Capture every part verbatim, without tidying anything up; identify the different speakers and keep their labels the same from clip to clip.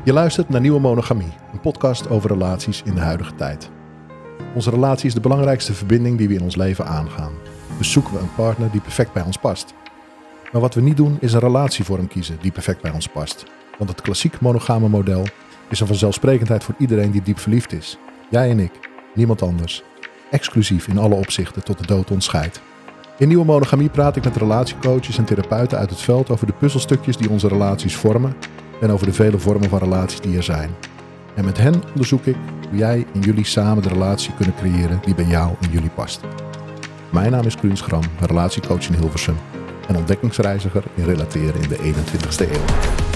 Speaker 1: Je luistert naar Nieuwe Monogamie, een podcast over relaties in de huidige tijd. Onze relatie is de belangrijkste verbinding die we in ons leven aangaan. Dus zoeken we een partner die perfect bij ons past. Maar wat we niet doen is een relatievorm kiezen die perfect bij ons past. Want het klassiek monogame model is een vanzelfsprekendheid voor iedereen die diep verliefd is. Jij en ik, niemand anders. Exclusief in alle opzichten tot de dood ons scheidt. In Nieuwe Monogamie praat ik met relatiecoaches en therapeuten uit het veld over de puzzelstukjes die onze relaties vormen en over de vele vormen van relaties die er zijn. En met hen onderzoek ik hoe jij en jullie samen de relatie kunnen creëren die bij jou en jullie past. Mijn naam is Kluun Schram, relatiecoach in Hilversum en ontdekkingsreiziger in relateren in de eenentwintigste eeuw.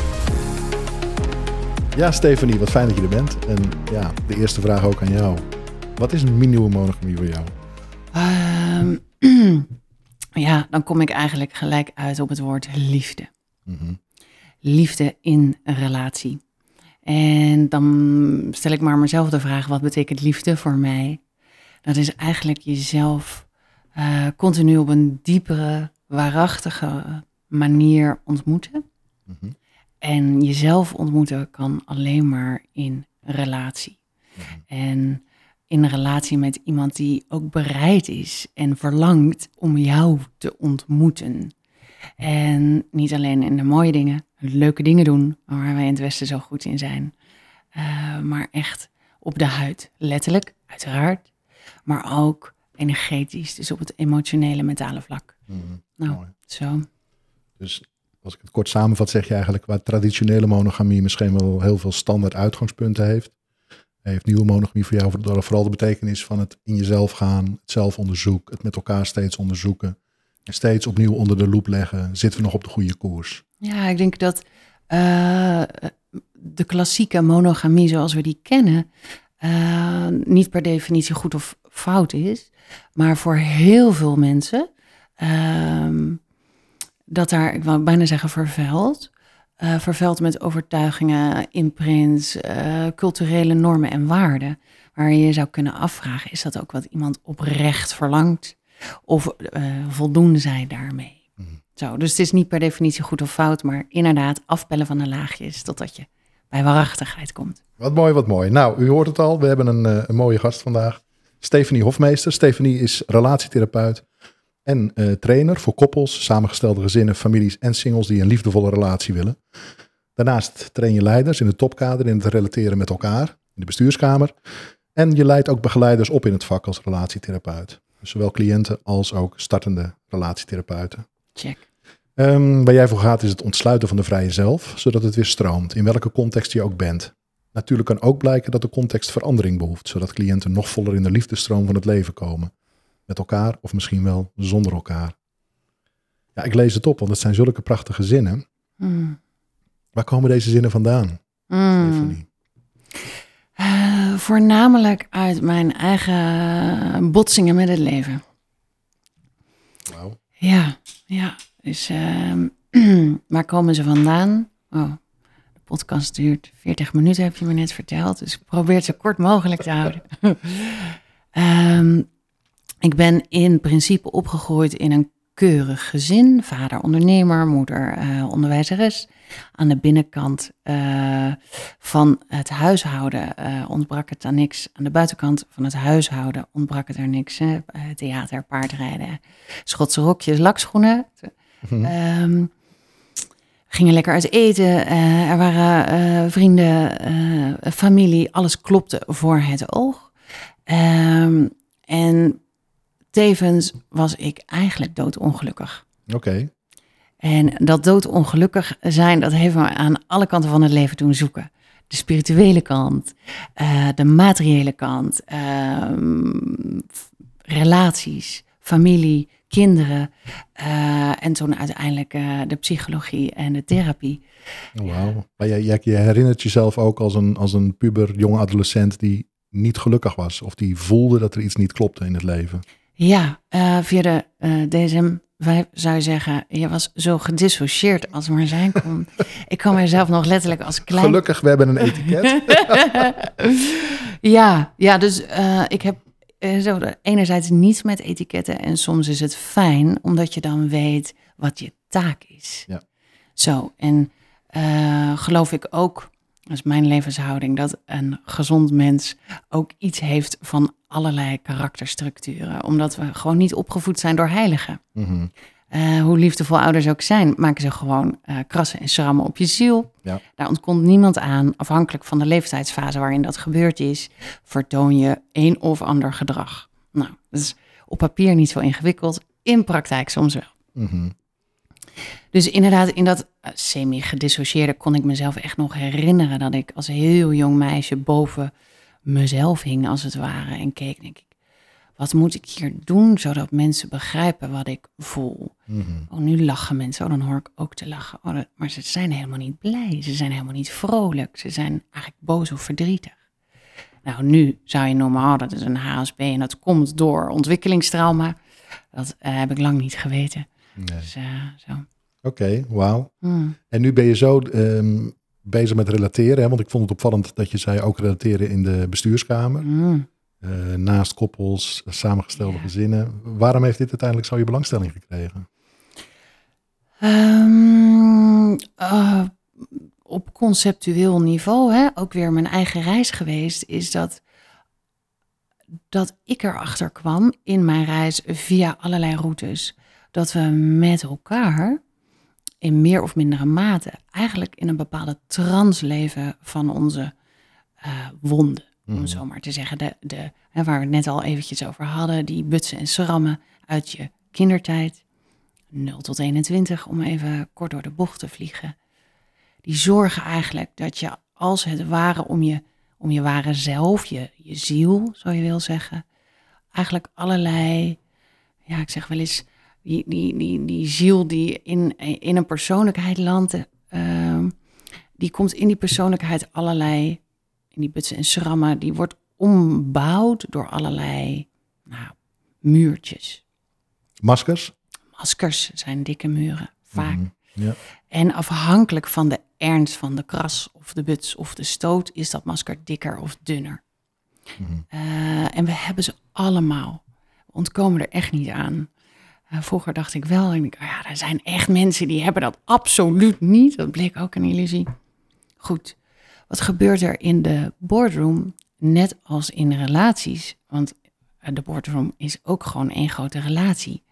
Speaker 1: Ja, Stefanie, wat fijn dat je er bent. En ja, de eerste vraag ook aan jou. Wat is een nieuwe monogamie voor jou?
Speaker 2: Um, ja, dan kom ik eigenlijk gelijk uit op het woord liefde. Mm-hmm. Liefde in een relatie. En dan stel ik maar mezelf de vraag, wat betekent liefde voor mij? Dat is eigenlijk jezelf uh, continu op een diepere, waarachtige manier ontmoeten. Mm-hmm. En jezelf ontmoeten kan alleen maar in relatie. Mm-hmm. En in een relatie met iemand die ook bereid is en verlangt om jou te ontmoeten. En niet alleen in de mooie dingen, leuke dingen doen, waar wij in het Westen zo goed in zijn. Uh, maar echt op de huid, letterlijk, uiteraard. Maar ook energetisch, dus op het emotionele, mentale vlak. Mm-hmm. Nou, mooi. Zo.
Speaker 1: Dus als ik het kort samenvat, zeg je eigenlijk, waar traditionele monogamie misschien wel heel veel standaard uitgangspunten heeft, heeft nieuwe monogamie voor jou vooral de betekenis van het in jezelf gaan, het zelfonderzoek, het met elkaar steeds onderzoeken en steeds opnieuw onder de loep leggen. Zitten we nog op de goede koers?
Speaker 2: Ja, ik denk dat uh, de klassieke monogamie zoals we die kennen uh, niet per definitie goed of fout is, maar voor heel veel mensen uh, dat daar, ik wou bijna zeggen vervuild, Uh, vervuild met overtuigingen, imprints, uh, culturele normen en waarden. Waar je je zou kunnen afvragen, is dat ook wat iemand oprecht verlangt? Of uh, voldoen zij daarmee? Mm. Zo, dus het is niet per definitie goed of fout, maar inderdaad afpellen van de laagjes totdat je bij waarachtigheid komt.
Speaker 1: Wat mooi, wat mooi. Nou, u hoort het al, we hebben een, uh, een mooie gast vandaag. Stefanie Hofmeester. Stefanie is relatietherapeut en uh, trainer voor koppels, samengestelde gezinnen, families en singles die een liefdevolle relatie willen. Daarnaast train je leiders in het topkader in het relateren met elkaar, in de bestuurskamer. En je leidt ook begeleiders op in het vak als relatietherapeut. Dus zowel cliënten als ook startende relatietherapeuten.
Speaker 2: Check.
Speaker 1: Um, waar jij voor gaat is het ontsluiten van de vrije zelf, zodat het weer stroomt, in welke context je ook bent. Natuurlijk kan ook blijken dat de context verandering behoeft, zodat cliënten nog voller in de liefdestroom van het leven komen. Met elkaar of misschien wel zonder elkaar. Ja, ik lees het op, want het zijn zulke prachtige zinnen. Mm. Waar komen deze zinnen vandaan, mm. Stefanie?
Speaker 2: Uh, voornamelijk uit mijn eigen botsingen met het leven.
Speaker 1: Wauw.
Speaker 2: Ja, ja. Dus uh, waar komen ze vandaan? Oh, de podcast duurt veertig minuten, heb je me net verteld. Dus ik probeer het zo kort mogelijk te houden. um, Ik ben in principe opgegroeid in een keurig gezin. Vader ondernemer, moeder uh, onderwijzeres. Aan de binnenkant uh, van het huishouden uh, ontbrak het aan niks. Aan de buitenkant van het huishouden ontbrak het er niks. Hè? Uh, theater, paardrijden, Schotse rokjes, lakschoenen. Mm-hmm. Um, gingen lekker uit eten. Uh, er waren uh, vrienden, uh, familie. Alles klopte voor het oog. Um, en tevens was ik eigenlijk doodongelukkig.
Speaker 1: Oké. Okay.
Speaker 2: En dat doodongelukkig zijn, dat heeft me aan alle kanten van het leven doen zoeken. De spirituele kant, uh, de materiële kant, uh, relaties, familie, kinderen. Uh, en toen uiteindelijk uh, de psychologie en de therapie.
Speaker 1: Wauw. Maar jij, jij, jij herinnert jezelf ook als een, als een puber, jonge adolescent die niet gelukkig was. Of die voelde dat er iets niet klopte in het leven.
Speaker 2: Ja, uh, via de uh, D S M vijf zou je zeggen, je was zo gedissocieerd als maar zijn kon. Ik kan mezelf nog letterlijk als klein...
Speaker 1: Gelukkig, we hebben een etiket.
Speaker 2: ja, ja, dus uh, ik heb uh, zo enerzijds niets met etiketten en soms is het fijn, omdat je dan weet wat je taak is.
Speaker 1: Ja.
Speaker 2: Zo, en uh, geloof ik ook Dat is mijn levenshouding, dat een gezond mens ook iets heeft van allerlei karakterstructuren. Omdat we gewoon niet opgevoed zijn door heiligen.
Speaker 1: Mm-hmm.
Speaker 2: Uh, hoe liefdevol ouders ook zijn, maken ze gewoon uh, krassen en schrammen op je ziel.
Speaker 1: Ja.
Speaker 2: Daar ontkomt niemand aan. Afhankelijk van de leeftijdsfase waarin dat gebeurd is, vertoon je een of ander gedrag. Nou, dat is op papier niet zo ingewikkeld, in praktijk soms wel.
Speaker 1: Mm-hmm.
Speaker 2: Dus inderdaad, in dat uh, semi-gedissocieerde kon ik mezelf echt nog herinneren dat ik als heel jong meisje boven mezelf hing, als het ware, en keek, denk ik, wat moet ik hier doen zodat mensen begrijpen wat ik voel?
Speaker 1: Mm-hmm.
Speaker 2: Oh, nu lachen mensen, oh, dan hoor ik ook te lachen. Oh, dat, maar ze zijn helemaal niet blij, ze zijn helemaal niet vrolijk, ze zijn eigenlijk boos of verdrietig. Nou, nu zou je noemen, oh, dat is een H S P en dat komt door ontwikkelingstrauma. Dat uh, heb ik lang niet geweten.
Speaker 1: Nee.
Speaker 2: Dus, uh, zo.
Speaker 1: Oké, okay, wauw.
Speaker 2: Hmm.
Speaker 1: En nu ben je zo um, bezig met relateren, hè? Want ik vond het opvallend dat je zei ook relateren in de bestuurskamer.
Speaker 2: Hmm.
Speaker 1: Uh, naast koppels, samengestelde
Speaker 2: Ja.
Speaker 1: gezinnen. Waarom heeft dit uiteindelijk zo je belangstelling gekregen?
Speaker 2: Um, uh, op conceptueel niveau, hè, ook weer mijn eigen reis geweest, is dat, dat ik erachter kwam in mijn reis via allerlei routes, dat we met elkaar in meer of mindere mate eigenlijk in een bepaalde trance leven van onze uh, wonden. Om
Speaker 1: Mm-hmm.
Speaker 2: zo maar te zeggen, de, de, hè, waar we het net al eventjes over hadden, die butsen en schrammen uit je kindertijd, nul tot eenentwintig, om even kort door de bocht te vliegen. Die zorgen eigenlijk dat je als het ware om je, om je ware zelf, je, je ziel, zo je wil zeggen, eigenlijk allerlei, ja, ik zeg wel eens, die, die, die, die ziel die in, in een persoonlijkheid landt, uh, die komt in die persoonlijkheid allerlei, in die butsen en schrammen, die wordt ombouwd door allerlei nou, muurtjes.
Speaker 1: Maskers?
Speaker 2: Maskers zijn dikke muren, vaak.
Speaker 1: Mm-hmm. Ja.
Speaker 2: En afhankelijk van de ernst van de kras of de buts of de stoot is dat masker dikker of dunner.
Speaker 1: Mm-hmm.
Speaker 2: Uh, en we hebben ze allemaal. We ontkomen er echt niet aan. Uh, vroeger dacht ik wel, en ik, oh ja, er zijn echt mensen die hebben dat absoluut niet. Dat bleek ook een illusie. Goed, wat gebeurt er in de boardroom, net als in relaties? Want de boardroom is ook gewoon één grote relatie.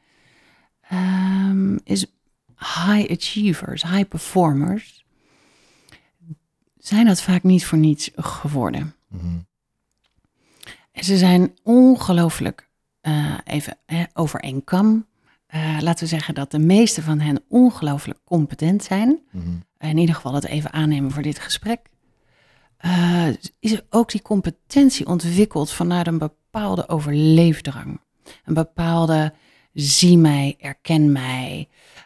Speaker 2: Um, is high achievers, high performers, zijn dat vaak niet voor niets geworden.
Speaker 1: Mm-hmm.
Speaker 2: En ze zijn ongelooflijk, uh, even eh, over één kam, uh, laten we zeggen dat de meeste van hen ongelooflijk competent zijn.
Speaker 1: Mm-hmm.
Speaker 2: In ieder geval het even aannemen voor dit gesprek. Uh, is er ook die competentie ontwikkeld vanuit een bepaalde overleefdrang. Een bepaalde zie mij, erken mij.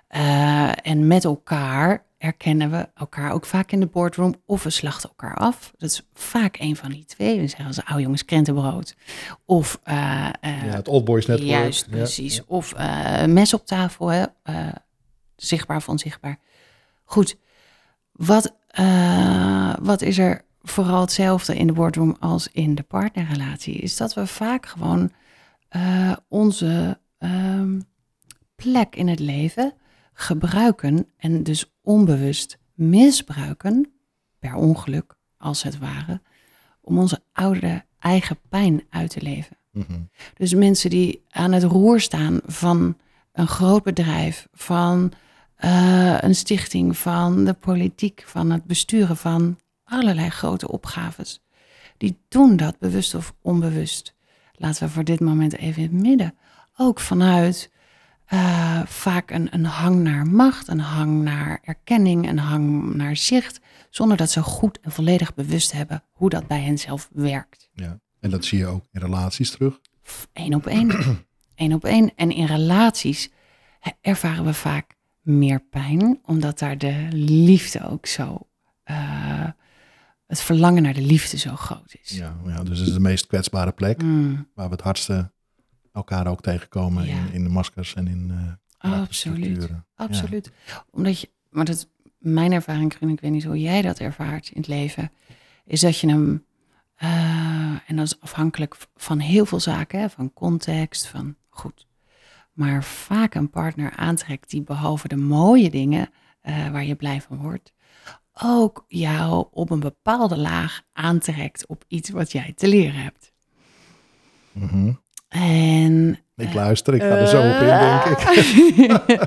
Speaker 2: Uh, en met elkaar erkennen we elkaar ook vaak in de boardroom of we slachten elkaar af. Dat is vaak een van die twee. We zeggen als oude jongens krentenbrood. Of uh, uh,
Speaker 1: ja, het Old Boys Network.
Speaker 2: Juist,
Speaker 1: ja,
Speaker 2: precies.
Speaker 1: Ja.
Speaker 2: Of uh, mes op tafel, hè? Uh, zichtbaar of onzichtbaar. Goed, wat, uh, wat is er vooral hetzelfde in de boardroom als in de partnerrelatie? Is dat we vaak gewoon uh, onze uh, plek in het leven gebruiken en dus onbewust misbruiken, per ongeluk als het ware, om onze oude eigen pijn uit te leven.
Speaker 1: Mm-hmm.
Speaker 2: Dus mensen die aan het roer staan van een groot bedrijf, van uh, een stichting, van de politiek, van het besturen van allerlei grote opgaves, die doen dat bewust of onbewust. Laten we voor dit moment even in het midden. Ook vanuit uh, vaak een, een hang naar macht, een hang naar erkenning, een hang naar zicht, zonder dat ze goed en volledig bewust hebben hoe dat bij hen zelf werkt.
Speaker 1: Ja. En dat zie je ook in relaties terug?
Speaker 2: Eén op één. Eén op één. En in relaties ervaren we vaak meer pijn, omdat daar de liefde ook zo, uh, het verlangen naar de liefde zo groot is.
Speaker 1: Ja, ja, dus het is de meest kwetsbare plek,
Speaker 2: Mm.
Speaker 1: waar we het hardste elkaar ook tegenkomen
Speaker 2: Ja.
Speaker 1: in, in de maskers en in uh,
Speaker 2: Absoluut. Absoluut. Ja. Omdat je, maar dat, mijn ervaring, ik weet niet hoe jij dat ervaart in het leven, is dat je hem, uh, en dat is afhankelijk van heel veel zaken, hè, van context, van goed, maar vaak een partner aantrekt die behalve de mooie dingen uh, waar je blij van wordt, ook jou op een bepaalde laag aantrekt op iets wat jij te leren hebt.
Speaker 1: Mm-hmm.
Speaker 2: En,
Speaker 1: ik luister, ik ga er zo op in, denk ik.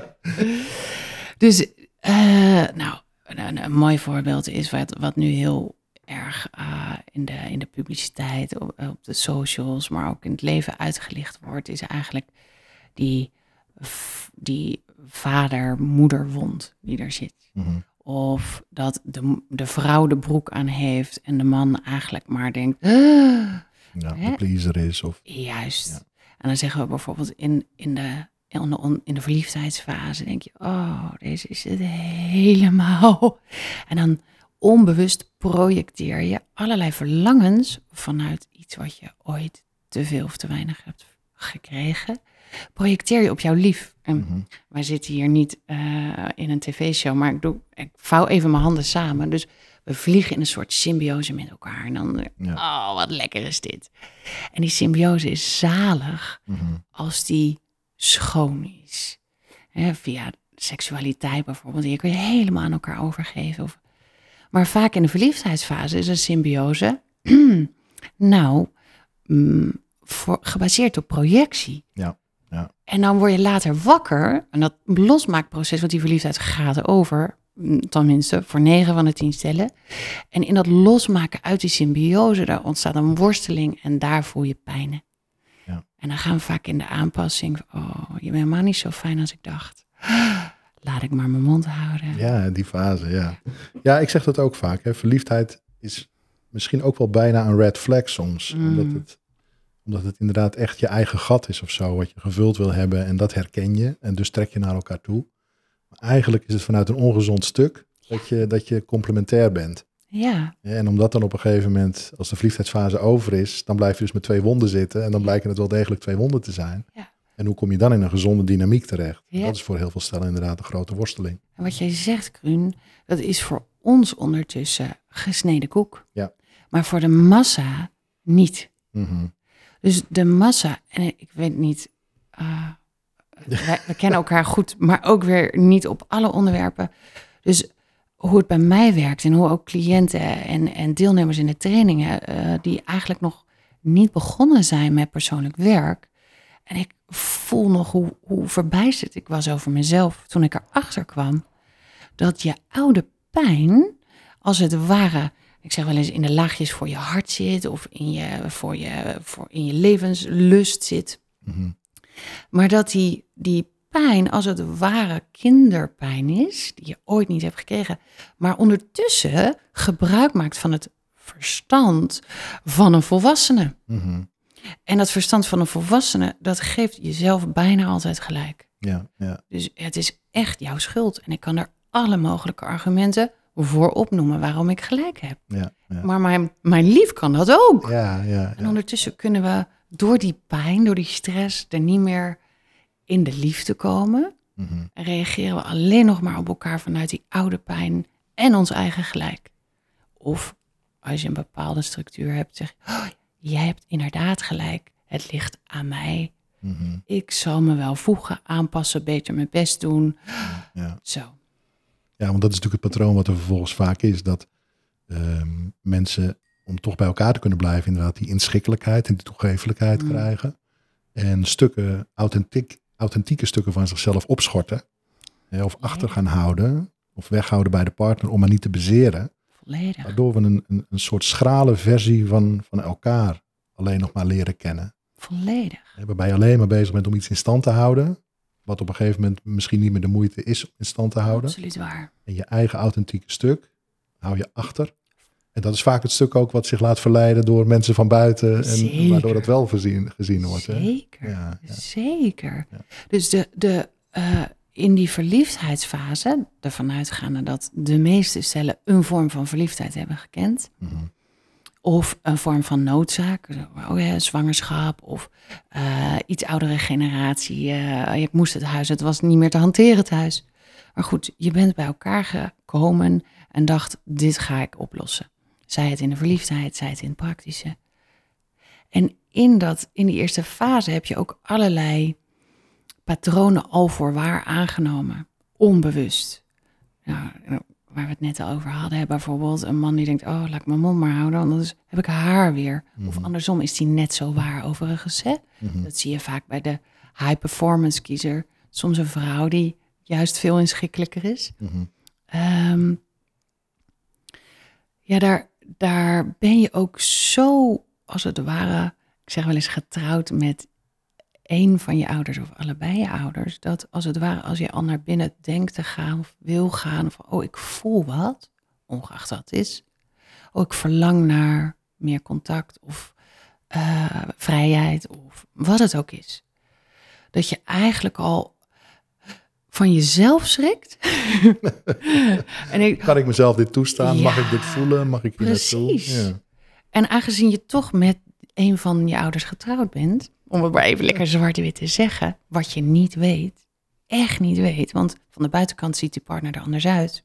Speaker 2: Dus, uh, nou, een, een mooi voorbeeld is wat, wat nu heel erg uh, in, de, in de publiciteit, op, op de socials, maar ook in het leven uitgelicht wordt, is eigenlijk die, die vader-moederwond die er zit. Mm-hmm. Of dat de, de vrouw de broek aan heeft en de man eigenlijk maar denkt... Uh,
Speaker 1: ja, de pleaser is. Of...
Speaker 2: Juist. Ja. En dan zeggen we bijvoorbeeld in, in, de, in, de, in de verliefdheidsfase, denk je, oh, deze is het helemaal. En dan onbewust projecteer je allerlei verlangens vanuit iets wat je ooit te veel of te weinig hebt gekregen. Projecteer je op jouw lief. En mm-hmm. wij zitten hier niet uh, in een tv-show, maar ik, doe, ik vouw even mijn handen samen. Dus we vliegen in een soort symbiose met elkaar. En dan, ja. oh, wat lekker is dit. En die symbiose is zalig mm-hmm. als die schoon is. He, via seksualiteit bijvoorbeeld. Hier kun je helemaal aan elkaar overgeven. Of... Maar vaak in de verliefdheidsfase is een symbiose, nou, mm, voor, gebaseerd op projectie.
Speaker 1: Ja. Ja.
Speaker 2: En dan word je later wakker. En dat losmaakproces, want die verliefdheid gaat over, tenminste voor negen van de tien stellen. En in dat losmaken uit die symbiose, daar ontstaat een worsteling en daar voel je pijnen. Ja. En dan gaan we vaak in de aanpassing. Oh, je bent helemaal niet zo fijn als ik dacht. Laat ik maar mijn mond houden.
Speaker 1: Ja, die fase, ja. Ja, ik zeg dat ook vaak. Hè. Verliefdheid is misschien ook wel bijna een red flag soms. Mm. Omdat het... Omdat het inderdaad echt je eigen gat is of zo, wat je gevuld wil hebben. En dat herken je. En dus trek je naar elkaar toe. Maar eigenlijk is het vanuit een ongezond stuk dat je, dat je complementair bent.
Speaker 2: Ja.
Speaker 1: En omdat dan op een gegeven moment, als de verliefdheidsfase over is, dan blijf je dus met twee wonden zitten. En dan blijken het wel degelijk twee wonden te zijn. Ja. En hoe kom je dan in een gezonde dynamiek terecht? Ja. Dat is voor heel veel stellen inderdaad een grote worsteling.
Speaker 2: En wat jij zegt, Kruun, dat is voor ons ondertussen gesneden koek.
Speaker 1: Ja.
Speaker 2: Maar voor de massa niet.
Speaker 1: Mm-hmm.
Speaker 2: Dus de massa, en ik weet niet, uh, wij, we kennen elkaar goed, maar ook weer niet op alle onderwerpen. Dus hoe het bij mij werkt en hoe ook cliënten en, en deelnemers in de trainingen, uh, die eigenlijk nog niet begonnen zijn met persoonlijk werk. En ik voel nog hoe, hoe verbijsterd ik was over mezelf toen ik erachter kwam dat je oude pijn, als het ware... Ik zeg wel eens in de laagjes voor je hart zit of in je, voor je, voor in je levenslust zit. Mm-hmm. Maar dat die, die pijn als het ware kinderpijn is, die je ooit niet hebt gekregen, maar ondertussen gebruik maakt van het verstand van een volwassene.
Speaker 1: Mm-hmm.
Speaker 2: En dat verstand van een volwassene, dat geeft jezelf bijna altijd gelijk.
Speaker 1: Ja, ja.
Speaker 2: Dus het is echt jouw schuld. En ik kan er alle mogelijke argumenten voor opnoemen waarom ik gelijk heb.
Speaker 1: Ja, ja.
Speaker 2: Maar mijn, mijn lief kan dat ook.
Speaker 1: Ja, ja, ja.
Speaker 2: En ondertussen kunnen we door die pijn, door die stress, er niet meer in de liefde komen. Mm-hmm. En reageren we alleen nog maar op elkaar vanuit die oude pijn en ons eigen gelijk. Of als je een bepaalde structuur hebt, zeg je, oh, jij hebt inderdaad gelijk. Het ligt aan mij. Mm-hmm. Ik zal me wel voegen, aanpassen, beter mijn best doen.
Speaker 1: Ja, ja.
Speaker 2: Zo.
Speaker 1: Ja, want dat is natuurlijk het patroon wat er vervolgens vaak is. Dat um, mensen, om toch bij elkaar te kunnen blijven, inderdaad die inschikkelijkheid en die toegeeflijkheid mm. krijgen. En stukken, authentiek, authentieke stukken van zichzelf opschorten. Hè, of ja. achter gaan houden. Of weghouden bij de partner om maar niet te bezeren.
Speaker 2: Volledig.
Speaker 1: Waardoor we een, een, een soort schrale versie van, van elkaar alleen nog maar leren kennen.
Speaker 2: Volledig.
Speaker 1: Hè, waarbij je alleen maar bezig bent om iets in stand te houden. Wat op een gegeven moment misschien niet meer de moeite is om in stand te houden.
Speaker 2: Absoluut waar.
Speaker 1: En je eigen authentieke stuk hou je achter. En dat is vaak het stuk ook wat zich laat verleiden door mensen van buiten. En
Speaker 2: Zeker.
Speaker 1: Waardoor dat wel gezien, gezien wordt.
Speaker 2: Zeker,
Speaker 1: hè? Ja, ja.
Speaker 2: Zeker.
Speaker 1: Ja.
Speaker 2: Dus de, de, uh, in die verliefdheidsfase, ervan uitgaande dat de meeste stellen een vorm van verliefdheid hebben gekend. Mm-hmm. Of een vorm van noodzaak, oh ja, zwangerschap of uh, iets oudere generatie. Uh, ik moest het huis, het was niet meer te hanteren thuis. Maar goed, je bent bij elkaar gekomen en dacht, dit ga ik oplossen. Zij het in de verliefdheid, zij het in het praktische. En in, dat, in die eerste fase heb je ook allerlei patronen al voor waar aangenomen, onbewust. Nou, waar we het net al over hadden. Hè, bijvoorbeeld een man die denkt, oh, laat ik mijn mond maar houden, anders heb ik haar weer. Mm-hmm. Of andersom is die net zo waar overigens. Hè? Mm-hmm. Dat zie je vaak bij de high performance kiezer. Soms een vrouw die juist veel inschikkelijker is. Mm-hmm. Um, ja, daar, daar ben je ook zo, als het ware, ik zeg wel eens getrouwd met één van je ouders of allebei je ouders, dat als het ware, als je al naar binnen denkt te gaan of wil gaan, of oh, ik voel wat, ongeacht wat het is, oh, ik verlang naar meer contact of uh, vrijheid of wat het ook is. Dat je eigenlijk al van jezelf schrikt. en ik,
Speaker 1: kan ik mezelf dit toestaan? Ja, mag ik dit voelen? Mag ik hier
Speaker 2: precies.
Speaker 1: naartoe? Ja.
Speaker 2: En aangezien je toch met een van je ouders getrouwd bent, om het maar even lekker zwart-wit te zeggen, wat je niet weet, echt niet weet, want van de buitenkant ziet die partner er anders uit,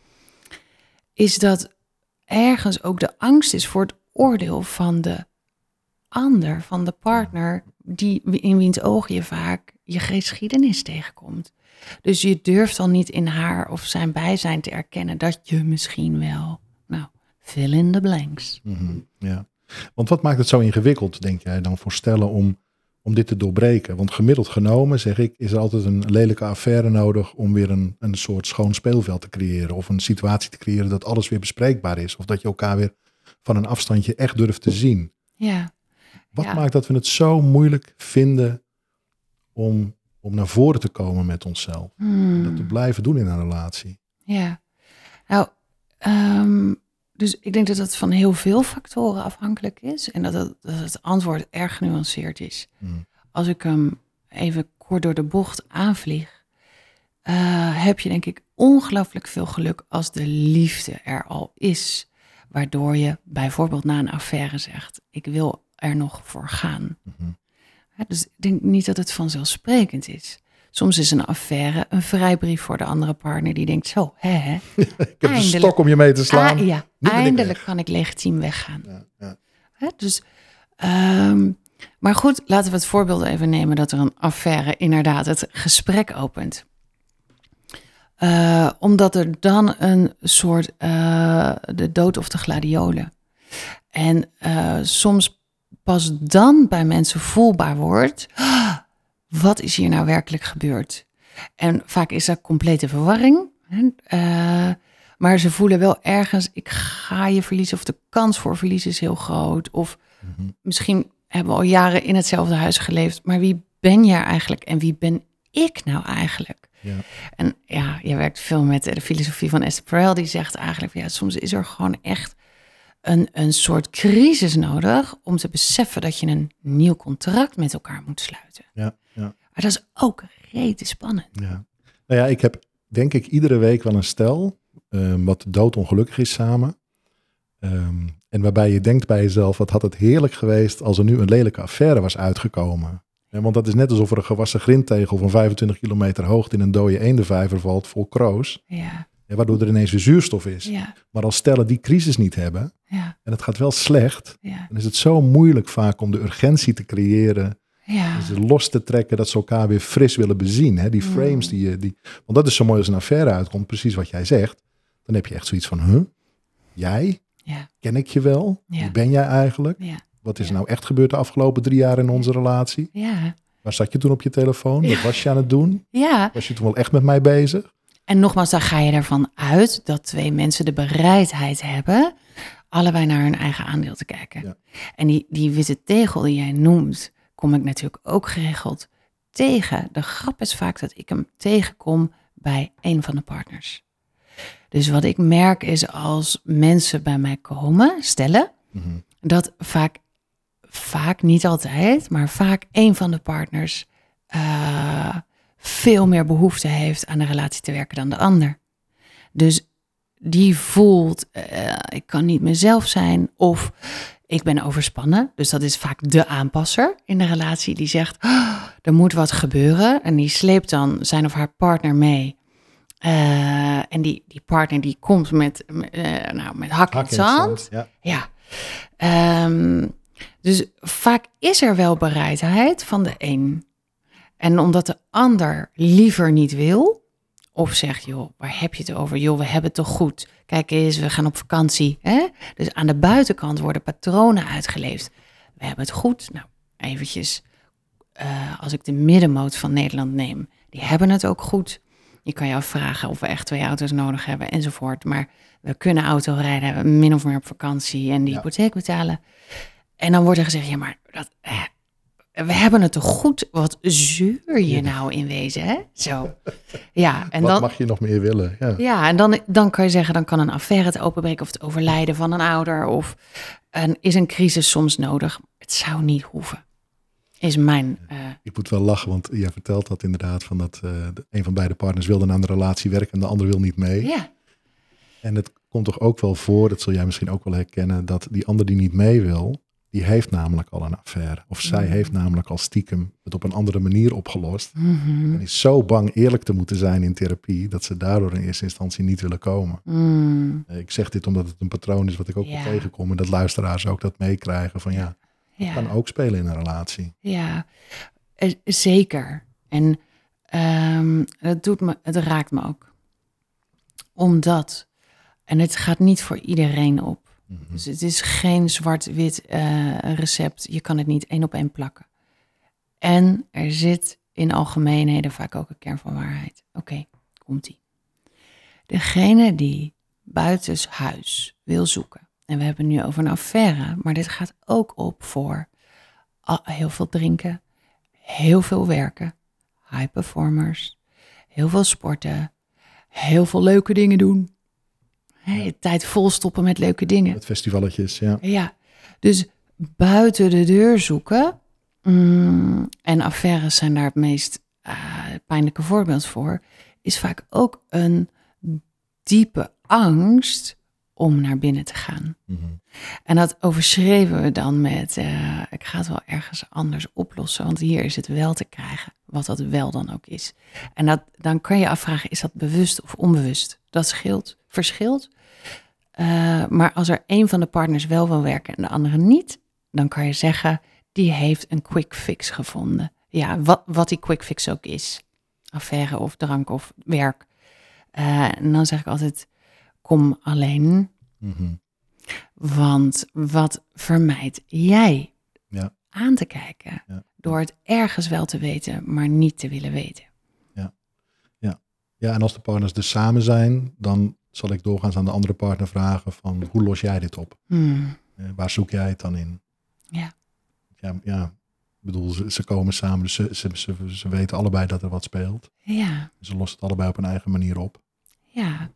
Speaker 2: is dat ergens ook de angst is voor het oordeel van de ander, van de partner, die in wiens ogen je vaak je geschiedenis tegenkomt. Dus je durft dan niet in haar of zijn bijzijn te erkennen dat je misschien wel, nou, fill in the blanks.
Speaker 1: Mm-hmm, ja. Want wat maakt het zo ingewikkeld, denk jij dan, voor stellen om, om dit te doorbreken? Want gemiddeld genomen, zeg ik, is er altijd een lelijke affaire nodig om weer een, een soort schoon speelveld te creëren. Of een situatie te creëren dat alles weer bespreekbaar is. Of dat je elkaar weer van een afstandje echt durft te zien.
Speaker 2: Ja.
Speaker 1: Wat
Speaker 2: ja.
Speaker 1: maakt dat we het zo moeilijk vinden om, om naar voren te komen met onszelf? Hmm. En dat te blijven doen in een relatie.
Speaker 2: Ja, nou, um, dus ik denk dat het van heel veel factoren afhankelijk is. En dat het, dat het antwoord erg genuanceerd is. Hmm. Als ik hem even kort door de bocht aanvlieg, uh, heb je denk ik ongelooflijk veel geluk als de liefde er al is. Waardoor je bijvoorbeeld na een affaire zegt, ik wil er nog voor gaan. Mm-hmm. Ja, dus ik denk niet dat het vanzelfsprekend is. Soms is een affaire een vrijbrief voor de andere partner die denkt zo, hè, hè
Speaker 1: ik heb een stok om je mee te slaan.
Speaker 2: Ah, ja, eindelijk ik kan ik legitiem weggaan. Ja, ja. Ja, dus, um, maar goed, laten we het voorbeeld even nemen dat er een affaire inderdaad het gesprek opent. Uh, omdat er dan een soort uh, de dood of de gladiolen. En uh, soms pas dan bij mensen voelbaar wordt, oh, wat is hier nou werkelijk gebeurd? En vaak is er complete verwarring. Uh, maar ze voelen wel ergens, ik ga je verliezen of de kans voor verlies is heel groot. Of mm-hmm. misschien hebben we al jaren in hetzelfde huis geleefd. Maar wie ben jij eigenlijk en wie ben ik nou eigenlijk? Ja. En ja, je werkt veel met de filosofie van Esther Perel. Die zegt eigenlijk, ja, soms is er gewoon echt een, een soort crisis nodig om te beseffen dat je een nieuw contract met elkaar moet sluiten.
Speaker 1: Ja, ja.
Speaker 2: Maar dat is ook rete spannend.
Speaker 1: Ja. Nou ja, ik heb denk ik iedere week wel een stel um, wat doodongelukkig is samen. Um, en waarbij je denkt bij jezelf, wat had het heerlijk geweest als er nu een lelijke affaire was uitgekomen. Ja, want dat is net alsof er een gewassen grindtegel van vijfentwintig kilometer hoogte in een dode eendenvijver valt vol kroos.
Speaker 2: Ja.
Speaker 1: Ja, waardoor er ineens weer zuurstof is.
Speaker 2: Ja.
Speaker 1: Maar als stellen die crisis niet hebben,
Speaker 2: ja.
Speaker 1: en het gaat wel slecht,
Speaker 2: ja.
Speaker 1: dan is het zo moeilijk vaak om de urgentie te creëren.
Speaker 2: Ja.
Speaker 1: En ze los te trekken dat ze elkaar weer fris willen bezien. Hè? Die frames mm. die je... Die, want dat is zo mooi als een affaire uitkomt, precies wat jij zegt. Dan heb je echt zoiets van, huh? Jij?
Speaker 2: Ja.
Speaker 1: Ken ik je wel?
Speaker 2: Ja.
Speaker 1: Wie ben jij eigenlijk?
Speaker 2: Ja.
Speaker 1: Wat is
Speaker 2: ja.
Speaker 1: er nou echt gebeurd de afgelopen drie jaar in onze relatie?
Speaker 2: Ja.
Speaker 1: Waar zat je toen op je telefoon? Wat was je aan het doen?
Speaker 2: Ja.
Speaker 1: Was je toen wel echt met mij bezig?
Speaker 2: En nogmaals, dan ga je ervan uit dat twee mensen de bereidheid hebben allebei naar hun eigen aandeel te kijken. Ja. En die, die witte tegel die jij noemt, kom ik natuurlijk ook geregeld tegen. De grap is vaak dat ik hem tegenkom bij een van de partners. Dus wat ik merk is als mensen bij mij komen, stellen, mm-hmm. dat vaak, vaak niet altijd, maar vaak een van de partners uh, veel meer behoefte heeft aan de relatie te werken dan de ander. Dus die voelt, uh, ik kan niet mezelf zijn of ik ben overspannen. Dus dat is vaak de aanpasser in de relatie die zegt, oh, er moet wat gebeuren. En die sleept dan zijn of haar partner mee. Uh, en die, die partner die komt met, uh, nou, met hak in het zand.
Speaker 1: Ja.
Speaker 2: ja. Um, dus vaak is er wel bereidheid van de een. En omdat de ander liever niet wil, Of zeg, joh, waar heb je het over? Joh, we hebben het toch goed. Kijk eens, we gaan op vakantie. Hè? Dus aan de buitenkant worden patronen uitgeleefd. We hebben het goed. Nou, eventjes, uh, als ik de middenmoot van Nederland neem, die hebben het ook goed. Je kan je afvragen of we echt twee auto's nodig hebben enzovoort. Maar we kunnen auto rijden, min of meer op vakantie en de ja. hypotheek betalen. En dan wordt er gezegd, ja, maar dat, eh, we hebben het toch goed? Wat zeur je nou in wezen, hè? Zo. Ja, en
Speaker 1: Wat
Speaker 2: dan,
Speaker 1: mag je nog meer willen? Ja,
Speaker 2: ja en dan, dan kan je zeggen, dan kan een affaire het openbreken of het overlijden van een ouder. Of een, is een crisis soms nodig. Het zou niet hoeven. Is mijn... Uh...
Speaker 1: Ik moet wel lachen, want jij vertelt dat inderdaad, van dat uh, de, een van beide partners wilde aan de relatie werken en de ander wil niet mee.
Speaker 2: Ja.
Speaker 1: En het komt toch ook wel voor, dat zul jij misschien ook wel herkennen, dat die ander die niet mee wil, die heeft namelijk al een affaire. Of zij mm. heeft namelijk al stiekem het op een andere manier opgelost.
Speaker 2: Mm-hmm.
Speaker 1: En is zo bang eerlijk te moeten zijn in therapie, dat ze daardoor in eerste instantie niet willen komen.
Speaker 2: Mm.
Speaker 1: Ik zeg dit omdat het een patroon is wat ik ook
Speaker 2: ja.
Speaker 1: wel tegenkom. En dat luisteraars ook dat meekrijgen van ja, dat ja. kan ook spelen in een relatie.
Speaker 2: Ja, zeker. En um, het, doet me, het raakt me ook. Omdat, en het gaat niet voor iedereen op. Mm-hmm. Dus het is geen zwart-wit uh, recept. Je kan het niet één op één plakken. En er zit in algemeenheden vaak ook een kern van waarheid. Oké, okay, komt-ie. Degene die buitenshuis wil zoeken. En we hebben het nu over een affaire. Maar dit gaat ook op voor heel veel drinken. Heel veel werken. High performers. Heel veel sporten. Heel veel leuke dingen doen. Hey, ja. Tijd volstoppen met leuke dingen.
Speaker 1: Met festivaletjes, ja.
Speaker 2: Ja, dus buiten de deur zoeken. Mm, en affaires zijn daar het meest uh, pijnlijke voorbeeld voor. Is vaak ook een diepe angst om naar binnen te gaan. Mm-hmm. En dat overschreven we dan met, uh, ik ga het wel ergens anders oplossen, want hier is het wel te krijgen, wat dat wel dan ook is. En dat, dan kan je afvragen, is dat bewust of onbewust? Dat scheelt, verschilt. Uh, maar als er een van de partners wel wil werken en de andere niet, dan kan je zeggen, die heeft een quick fix gevonden. Ja, wat, wat die quick fix ook is. Affaire of drank of werk. Uh, en dan zeg ik altijd, kom alleen.
Speaker 1: Mm-hmm.
Speaker 2: Want wat vermijd jij
Speaker 1: ja.
Speaker 2: aan te kijken? Ja. Door het ergens wel te weten, maar niet te willen weten.
Speaker 1: Ja. Ja. Ja, en als de partners dus samen zijn, dan zal ik doorgaans aan de andere partner vragen van, hoe los jij dit op?
Speaker 2: Hmm.
Speaker 1: Uh, waar zoek jij het dan in?
Speaker 2: Ja.
Speaker 1: Ja, ja. Ik bedoel, ze, ze komen samen, dus ze, ze, ze, ze weten allebei dat er wat speelt.
Speaker 2: Ja.
Speaker 1: Ze lossen het allebei op hun eigen manier op.
Speaker 2: Ja.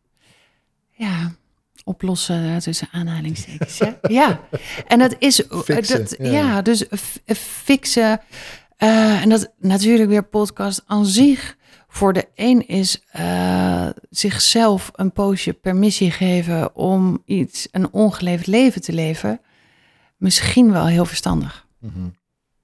Speaker 2: Ja. Oplossen tussen aanhalingstekens. Ja. Ja. En dat is...
Speaker 1: Fixen,
Speaker 2: dat,
Speaker 1: ja.
Speaker 2: ja, dus f- fixen. Uh, en dat natuurlijk weer podcast aan zich. Voor de een is uh, zichzelf een poosje permissie geven om iets, een ongeleefd leven te leven. Misschien wel heel verstandig.
Speaker 1: Mm-hmm.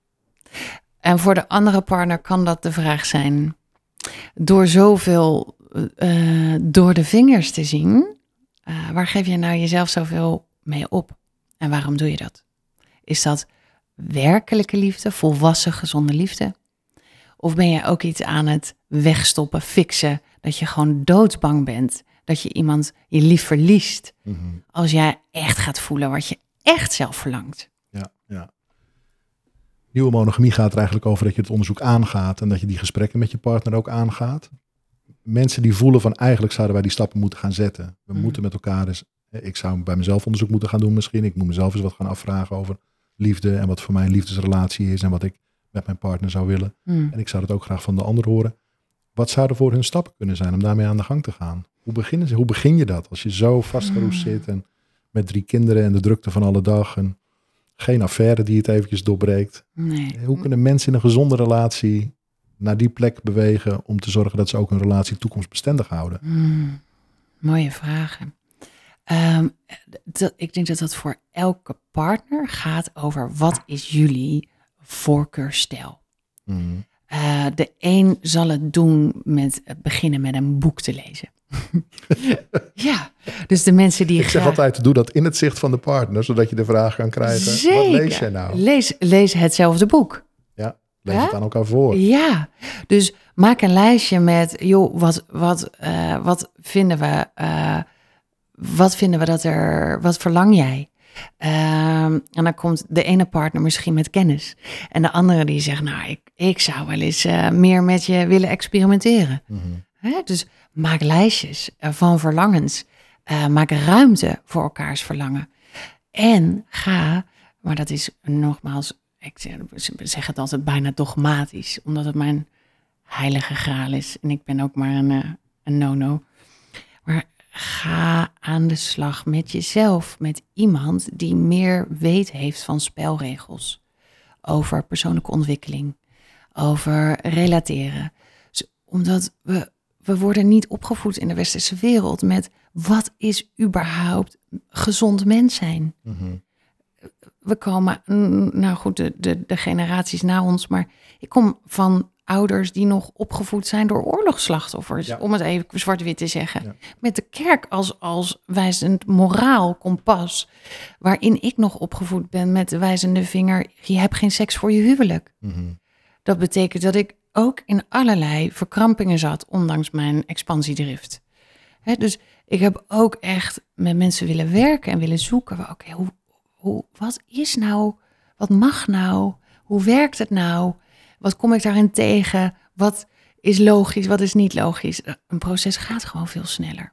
Speaker 2: En voor de andere partner kan dat de vraag zijn, door zoveel uh, door de vingers te zien, uh, waar geef je nou jezelf zoveel mee op? En waarom doe je dat? Is dat werkelijke liefde, volwassen, gezonde liefde? Of ben je ook iets aan het wegstoppen, fixen, dat je gewoon doodsbang bent, dat je iemand je lief verliest, mm-hmm. als jij echt gaat voelen wat je echt zelf verlangt?
Speaker 1: Ja, ja. Nieuwe monogamie gaat er eigenlijk over dat je het onderzoek aangaat en dat je die gesprekken met je partner ook aangaat. Mensen die voelen van eigenlijk zouden wij die stappen moeten gaan zetten. We mm. moeten met elkaar eens, ik zou bij mezelf onderzoek moeten gaan doen misschien. Ik moet mezelf eens wat gaan afvragen over liefde en wat voor mij een liefdesrelatie is en wat ik met mijn partner zou willen. Mm. En ik zou het ook graag van de ander horen. Wat zouden voor hun stappen kunnen zijn om daarmee aan de gang te gaan? Hoe beginnen ze? Hoe begin je dat als je zo vastgeroest mm. zit en met drie kinderen en de drukte van alle dag en geen affaire die het eventjes doorbreekt?
Speaker 2: Nee.
Speaker 1: Hoe kunnen mensen in een gezonde relatie naar die plek bewegen om te zorgen dat ze ook hun relatie toekomstbestendig houden?
Speaker 2: Mm, mooie vragen. Um, dat, ik denk dat dat voor elke partner gaat over wat is jullie voorkeurstijl. Mm. Uh, de een zal het doen met het beginnen met een boek te lezen. Ja, dus de mensen die
Speaker 1: Ik zeg
Speaker 2: graag...
Speaker 1: altijd, doe dat in het zicht van de partner, zodat je de vraag kan krijgen.
Speaker 2: Zeker.
Speaker 1: Wat lees jij nou?
Speaker 2: Lees, lees hetzelfde boek.
Speaker 1: Ja. Lees
Speaker 2: Hè?
Speaker 1: het aan elkaar voor.
Speaker 2: Ja, dus maak een lijstje met, joh, wat, wat, uh, wat vinden we, uh, wat vinden we dat er, wat verlang jij? Uh, en dan komt de ene partner misschien met kennis. En de andere die zegt, nou, ik, ik zou wel eens uh, meer met je willen experimenteren. Mm-hmm. Hè? Dus maak lijstjes uh, van verlangens. Uh, maak ruimte voor elkaars verlangen. En ga, maar dat is nogmaals, ik zeg het altijd bijna dogmatisch, omdat het mijn heilige graal is. En ik ben ook maar een, uh, een no-no. Maar ga aan de slag met jezelf, met iemand die meer weet heeft van spelregels. Over persoonlijke ontwikkeling, over relateren. Dus omdat we, we worden niet opgevoed in de westerse wereld met wat is überhaupt gezond mens zijn. Mm-hmm. We komen, nou goed, de, de, de generaties na ons, maar ik kom van ouders die nog opgevoed zijn door oorlogsslachtoffers, ja. Om het even zwart-wit te zeggen. Ja. Met de kerk als, als wijzend moraal kompas, waarin ik nog opgevoed ben met de wijzende vinger, je hebt geen seks voor je huwelijk. Mm-hmm. Dat betekent dat ik ook in allerlei verkrampingen zat, ondanks mijn expansiedrift. He, dus ik heb ook echt met mensen willen werken en willen zoeken. Oké, okay, hoe, hoe, wat is nou, wat mag nou, hoe werkt het nou? Wat kom ik daarin tegen? Wat is logisch, wat is niet logisch? Een proces gaat gewoon veel sneller.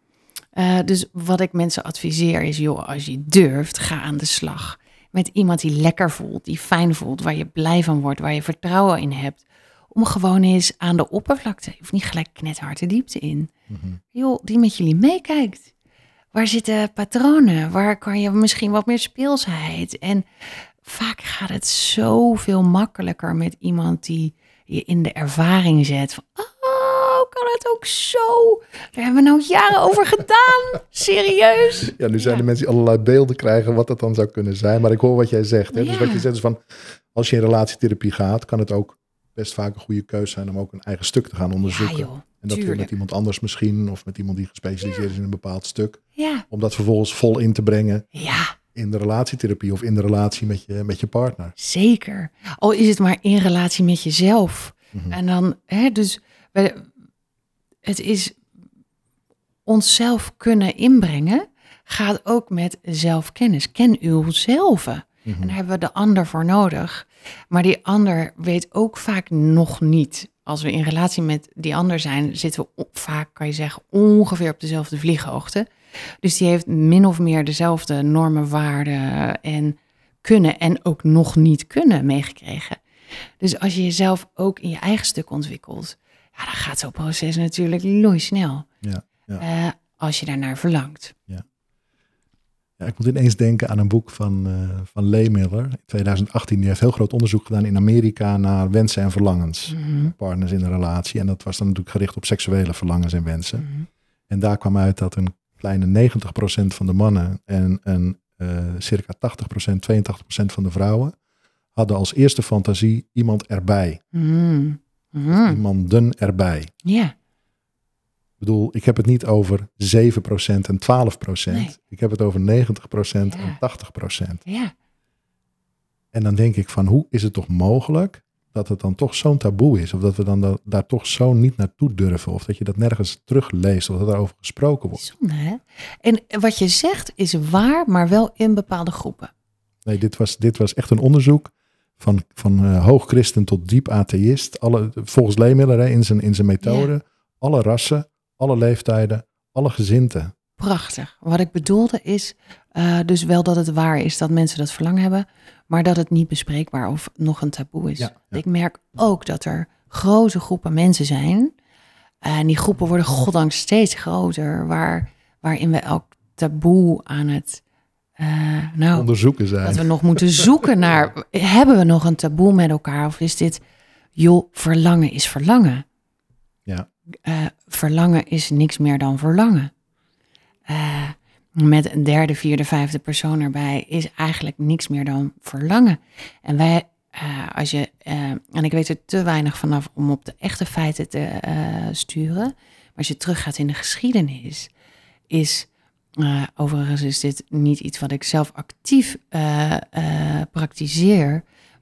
Speaker 2: Uh, dus wat ik mensen adviseer is, joh, als je durft, ga aan de slag. Met iemand die lekker voelt, die fijn voelt, waar je blij van wordt, waar je vertrouwen in hebt. Om gewoon eens aan de oppervlakte, je hoeft niet gelijk knethard de diepte in. Mm-hmm. Joh, die met jullie meekijkt. Waar zitten patronen? Waar kan je misschien wat meer speelsheid? En vaak gaat het zoveel makkelijker met iemand die je in de ervaring zet. Van, oh, kan het ook zo? Daar hebben we nou jaren over gedaan. Serieus?
Speaker 1: Ja, nu zijn ja. de mensen die allerlei beelden krijgen wat dat dan zou kunnen zijn. Maar ik hoor wat jij zegt. Hè? Ja. Dus wat je zegt is van, als je in relatietherapie gaat, kan het ook best vaak een goede keuze zijn om ook een eigen stuk te gaan onderzoeken. Ja, joh, en dat weer met iemand anders misschien, of met iemand die gespecialiseerd ja. is in een bepaald stuk. Ja. Om dat vervolgens vol in te brengen. Ja. In de relatietherapie of in de relatie met je, met je partner.
Speaker 2: Zeker. Al is het maar in relatie met jezelf. Mm-hmm. En dan, hè, dus het is onszelf kunnen inbrengen, gaat ook met zelfkennis. Ken uzelf. Mm-hmm. En daar hebben we de ander voor nodig. Maar die ander weet ook vaak nog niet. Als we in relatie met die ander zijn, zitten we op, vaak, kan je zeggen, ongeveer op dezelfde vlieghoogte. Dus die heeft min of meer dezelfde normen, waarden en kunnen en ook nog niet kunnen meegekregen. Dus als je jezelf ook in je eigen stuk ontwikkelt, ja, dan gaat zo'n proces natuurlijk loeisnel. Ja, ja. Uh, als je daarnaar verlangt.
Speaker 1: Ja. Ja, ik moet ineens denken aan een boek van, uh, van Lehmiller in twintig achttien. Die heeft heel groot onderzoek gedaan in Amerika naar wensen en verlangens. Mm-hmm. Partners in een relatie. En dat was dan natuurlijk gericht op seksuele verlangens en wensen. Mm-hmm. En daar kwam uit dat een kleine negentig procent van de mannen en een uh, circa tachtig procent, tweeëntachtig procent van de vrouwen hadden als eerste fantasie iemand erbij. Mm-hmm. Dus iemanden erbij. Ja. Yeah. Ik bedoel, ik heb het niet over zeven procent en twaalf procent. Nee. Ik heb het over negentig procent ja. en tachtig procent. Ja. En dan denk ik van, hoe is het toch mogelijk dat het dan toch zo'n taboe is? Of dat we dan da- daar toch zo niet naartoe durven? Of dat je dat nergens terugleest of dat daarover gesproken wordt?
Speaker 2: Zonde, hè? En wat je zegt is waar, maar wel in bepaalde groepen.
Speaker 1: Nee, dit was, dit was echt een onderzoek van, van uh, hoogchristen tot diep atheïst. Alle, volgens Lehmiller hè, in, zijn, in zijn methode. Ja. Alle rassen, alle leeftijden, alle gezinten.
Speaker 2: Prachtig. Wat ik bedoelde is uh, dus wel dat het waar is dat mensen dat verlangen hebben, maar dat het niet bespreekbaar of nog een taboe is. Ja, ja. Ik merk ook dat er grote groepen mensen zijn. Uh, en die groepen worden goddank steeds groter, waar, waarin we elk taboe aan het uh, nou,
Speaker 1: onderzoeken zijn.
Speaker 2: Dat we nog moeten zoeken naar, hebben we nog een taboe met elkaar? Of is dit, joh, verlangen is verlangen. Ja. Uh, verlangen is niks meer dan verlangen. Uh, met een derde, vierde, vijfde persoon erbij is eigenlijk niks meer dan verlangen. En wij, uh, als je, uh, en ik weet er te weinig vanaf om op de echte feiten te uh, sturen, maar als je teruggaat in de geschiedenis, is, uh, overigens is dit niet iets wat ik zelf actief uh, uh, praktiseer,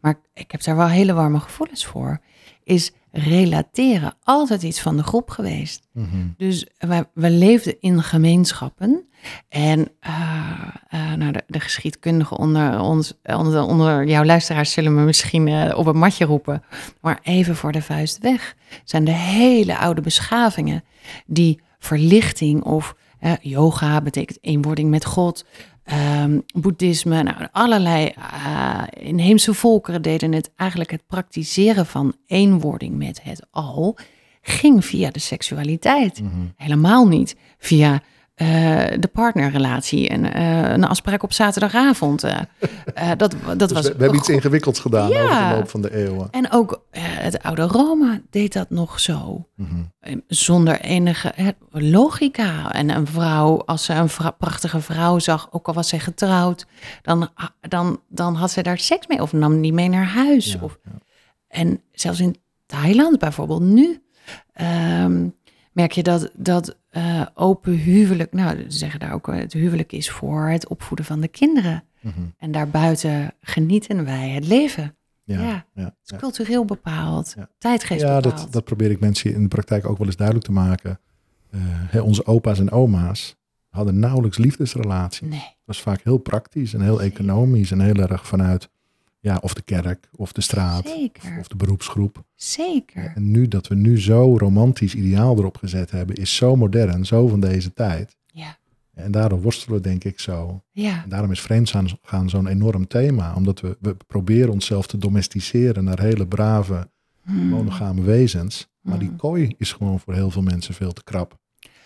Speaker 2: maar ik heb daar wel hele warme gevoelens voor, is relateren altijd iets van de groep geweest.
Speaker 1: Mm-hmm.
Speaker 2: Dus we, we leefden in gemeenschappen. En uh, uh, nou, de, de geschiedkundigen onder, ons, onder, onder jouw luisteraars zullen me misschien uh, op een matje roepen. Maar even voor de vuist weg zijn de hele oude beschavingen die verlichting of uh, yoga betekent eenwording met God, um, boeddhisme, nou, allerlei uh, inheemse volkeren deden het eigenlijk het praktiseren van eenwording met het al ging via de seksualiteit.
Speaker 1: Mm-hmm.
Speaker 2: Helemaal niet via uh, de partnerrelatie en uh, een afspraak op zaterdagavond. Uh, uh, dat, dat
Speaker 1: dus
Speaker 2: was
Speaker 1: we, we hebben iets ingewikkelds gedaan
Speaker 2: ja.
Speaker 1: over de loop van de eeuwen.
Speaker 2: En ook uh, het oude Rome deed dat nog zo.
Speaker 1: Mm-hmm.
Speaker 2: Zonder enige hè, logica. En een vrouw, als ze een vrou- prachtige vrouw zag, ook al was zij getrouwd, dan, dan, dan had zij daar seks mee of nam die mee naar huis.
Speaker 1: Ja,
Speaker 2: of,
Speaker 1: ja.
Speaker 2: En zelfs in Thailand bijvoorbeeld nu um, merk je dat, dat uh, open huwelijk, nou ze zeggen daar ook, het huwelijk is voor het opvoeden van de kinderen.
Speaker 1: Mm-hmm.
Speaker 2: En daarbuiten genieten wij het leven.
Speaker 1: Ja,
Speaker 2: Ja,
Speaker 1: ja,
Speaker 2: het is
Speaker 1: ja.
Speaker 2: cultureel bepaald,
Speaker 1: Ja.
Speaker 2: tijdgeest
Speaker 1: Ja,
Speaker 2: bepaald.
Speaker 1: dat, dat probeer ik mensen in de praktijk ook wel eens duidelijk te maken. Uh, hè, onze opa's en oma's hadden nauwelijks liefdesrelaties.
Speaker 2: Nee.
Speaker 1: Het was vaak heel praktisch en heel economisch en heel erg vanuit ja, of de kerk of de straat
Speaker 2: Zeker.
Speaker 1: of de beroepsgroep.
Speaker 2: Zeker.
Speaker 1: En nu dat we nu zo romantisch ideaal erop gezet hebben, is zo modern, zo van deze tijd.
Speaker 2: Ja.
Speaker 1: En daardoor worstelen we denk ik zo.
Speaker 2: Ja.
Speaker 1: En daarom is vreemdgaan zo'n enorm thema. Omdat we, we proberen onszelf te domesticeren naar hele brave,
Speaker 2: Hmm.
Speaker 1: monogame wezens. Maar
Speaker 2: Hmm.
Speaker 1: die kooi is gewoon voor heel veel mensen veel te krap.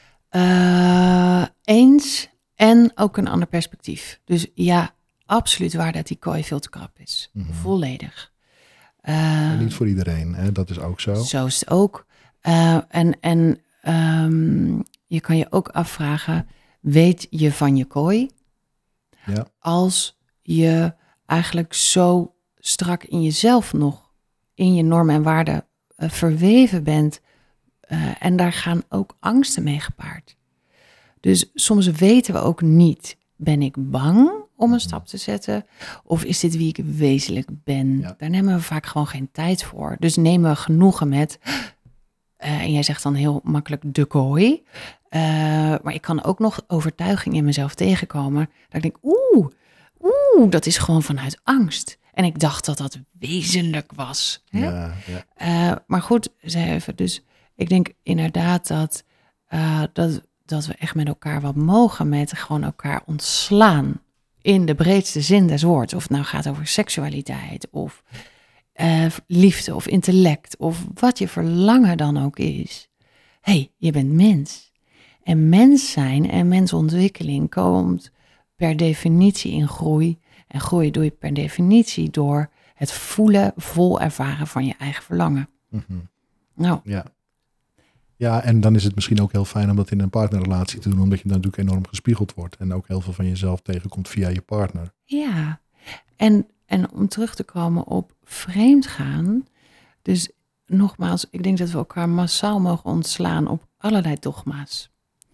Speaker 2: Uh, eens en ook een ander perspectief. Dus ja, absoluut waar dat die kooi veel te krap is.
Speaker 1: Mm-hmm.
Speaker 2: Volledig. Uh,
Speaker 1: En niet voor iedereen, hè? Dat is ook zo.
Speaker 2: Zo is het ook. Uh, en en um, je kan je ook afvragen, weet je van je kooi?
Speaker 1: Ja.
Speaker 2: Als je eigenlijk zo strak in jezelf nog, in je normen en waarden uh, verweven bent. Uh, en daar gaan ook angsten mee gepaard. Dus soms weten we ook niet, ben ik bang om een stap te zetten? Of is dit wie ik wezenlijk ben?
Speaker 1: Ja.
Speaker 2: Daar nemen we vaak gewoon geen tijd voor. Dus nemen we genoegen met, uh, en jij zegt dan heel makkelijk de kooi. Uh, maar ik kan ook nog overtuiging in mezelf tegenkomen. Dat ik denk, oeh, oeh, dat is gewoon vanuit angst. En ik dacht dat dat wezenlijk was. Hè?
Speaker 1: Ja, ja.
Speaker 2: Uh, maar goed, zei even, dus ik denk inderdaad dat, uh, dat, dat we echt met elkaar wat mogen met gewoon elkaar ontslaan. In de breedste zin des woords. Of het nou gaat over seksualiteit of uh, liefde of intellect of wat je verlangen dan ook is. Hé, hey, je bent mens. En mens zijn en mensontwikkeling komt per definitie in groei. En groei doe je per definitie door het voelen, vol ervaren van je eigen verlangen.
Speaker 1: Mm-hmm.
Speaker 2: Nou.
Speaker 1: Ja. Ja, en dan is het misschien ook heel fijn om dat in een partnerrelatie te doen, omdat je dan natuurlijk enorm gespiegeld wordt en ook heel veel van jezelf tegenkomt via je partner.
Speaker 2: Ja, en, en om terug te komen op vreemdgaan, dus nogmaals, ik denk dat we elkaar massaal mogen ontslaan op allerlei dogma's.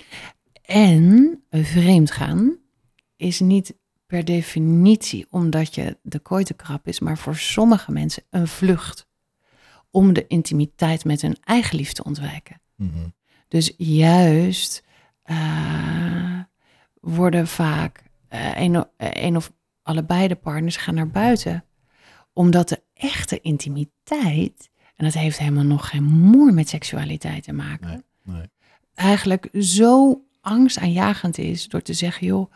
Speaker 2: En vreemdgaan is niet per definitie omdat je de kooi te krap is, maar voor sommige mensen een vlucht om de intimiteit met hun eigen lief te ontwijken.
Speaker 1: Mm-hmm.
Speaker 2: Dus juist uh, worden vaak uh, een, uh, een of allebei de partners gaan naar buiten. Omdat de echte intimiteit, en dat heeft helemaal nog geen moer met seksualiteit te maken,
Speaker 1: nee, nee.
Speaker 2: eigenlijk zo angstaanjagend is door te zeggen, joh,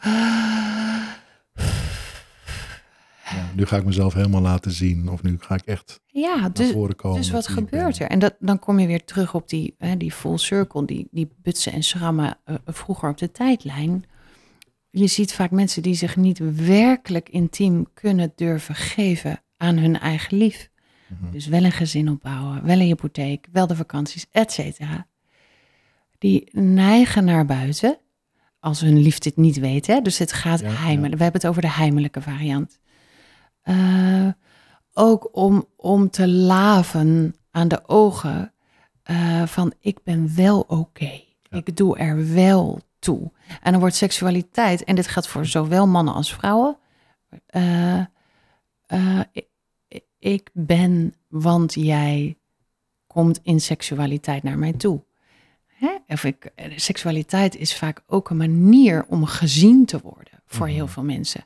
Speaker 1: ja, nu ga ik mezelf helemaal laten zien. Of nu ga ik echt
Speaker 2: ja, dus,
Speaker 1: naar voren komen.
Speaker 2: Dus wat gebeurt er? En dat, dan kom je weer terug op die, hè, die full circle, die, die butsen en schrammen uh, vroeger op de tijdlijn. Je ziet vaak mensen die zich niet werkelijk intiem kunnen durven geven aan hun eigen lief. Mm-hmm. Dus wel een gezin opbouwen, wel een hypotheek, wel de vakanties, et cetera. Die neigen naar buiten, als hun lief dit niet weet. Hè? Dus het gaat ja, heimelijk. Ja. We hebben het over de heimelijke variant. Uh, ook om, om te laven aan de ogen uh, van ik ben wel oké. Okay. Ja. Ik doe er wel toe. En dan wordt seksualiteit, en dit geldt voor zowel mannen als vrouwen, uh, uh, ik ben, want jij komt in seksualiteit naar mij toe. Hè? Of ik, seksualiteit is vaak ook een manier om gezien te worden voor mm-hmm. heel veel mensen.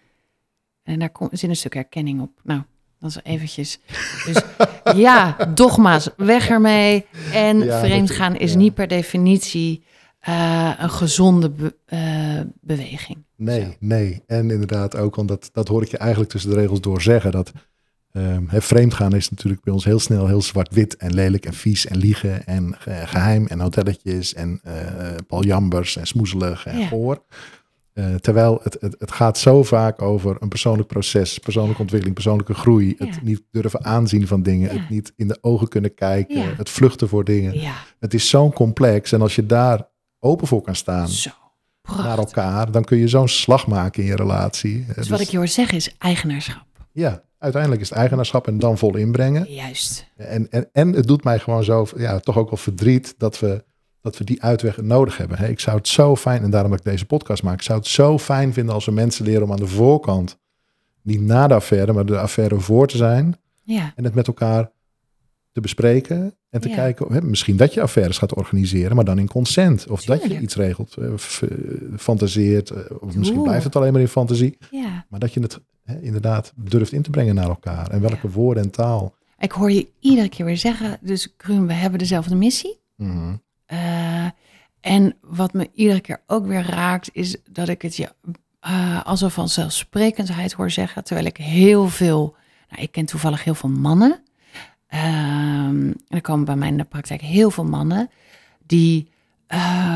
Speaker 2: En daar komt, zit een stuk herkenning op. Nou, dat is eventjes. Dus ja, dogma's, weg ermee. En ja, vreemdgaan is ja. niet per definitie uh, een gezonde be, uh, beweging.
Speaker 1: Nee,
Speaker 2: Zo.
Speaker 1: nee. En inderdaad ook, want dat, dat hoor ik je eigenlijk tussen de regels door zeggen, dat um, hè, vreemdgaan is natuurlijk bij ons heel snel heel zwart-wit en lelijk en vies en liegen en uh, geheim en hotelletjes en uh, paljambers en smoezelig en ja. goor. Uh, terwijl het, het, het gaat zo vaak over een persoonlijk proces, persoonlijke ontwikkeling, persoonlijke groei. Ja. Het niet durven aanzien van dingen, ja. het niet in de ogen kunnen kijken, ja. het vluchten voor dingen. Ja. Het is zo'n complex en als je daar open voor kan staan zo, naar elkaar, dan kun je zo'n slag maken in je relatie.
Speaker 2: Dus, dus wat ik je hoor zeggen is eigenaarschap.
Speaker 1: Ja, uiteindelijk is het eigenaarschap en dan vol inbrengen.
Speaker 2: Juist.
Speaker 1: En, en, en het doet mij gewoon zo, ja, toch ook wel verdriet dat we... dat we die uitweg nodig hebben. He, ik zou het zo fijn, en daarom dat ik deze podcast maak, ik zou het zo fijn vinden als we mensen leren om aan de voorkant, niet na de affaire, maar de affaire voor te zijn. Ja. En het met elkaar te bespreken en te ja. kijken, he, misschien dat je affaires gaat organiseren, maar dan in consent. Of Tuurlijk. Dat je iets regelt, uh, f- uh, fantaseert, uh, of misschien Oeh. Blijft het alleen maar in fantasie. Ja. Maar dat je het he, inderdaad durft in te brengen naar elkaar. En welke ja. woorden en taal.
Speaker 2: Ik hoor je iedere keer weer zeggen, dus Kruun, we hebben dezelfde missie. Mm-hmm. Uh, en wat me iedere keer ook weer raakt, is dat ik het je uh, als een vanzelfsprekendheid hoor zeggen, terwijl ik heel veel, nou, ik ken toevallig heel veel mannen, uh, en er komen bij mij in de praktijk heel veel mannen die uh,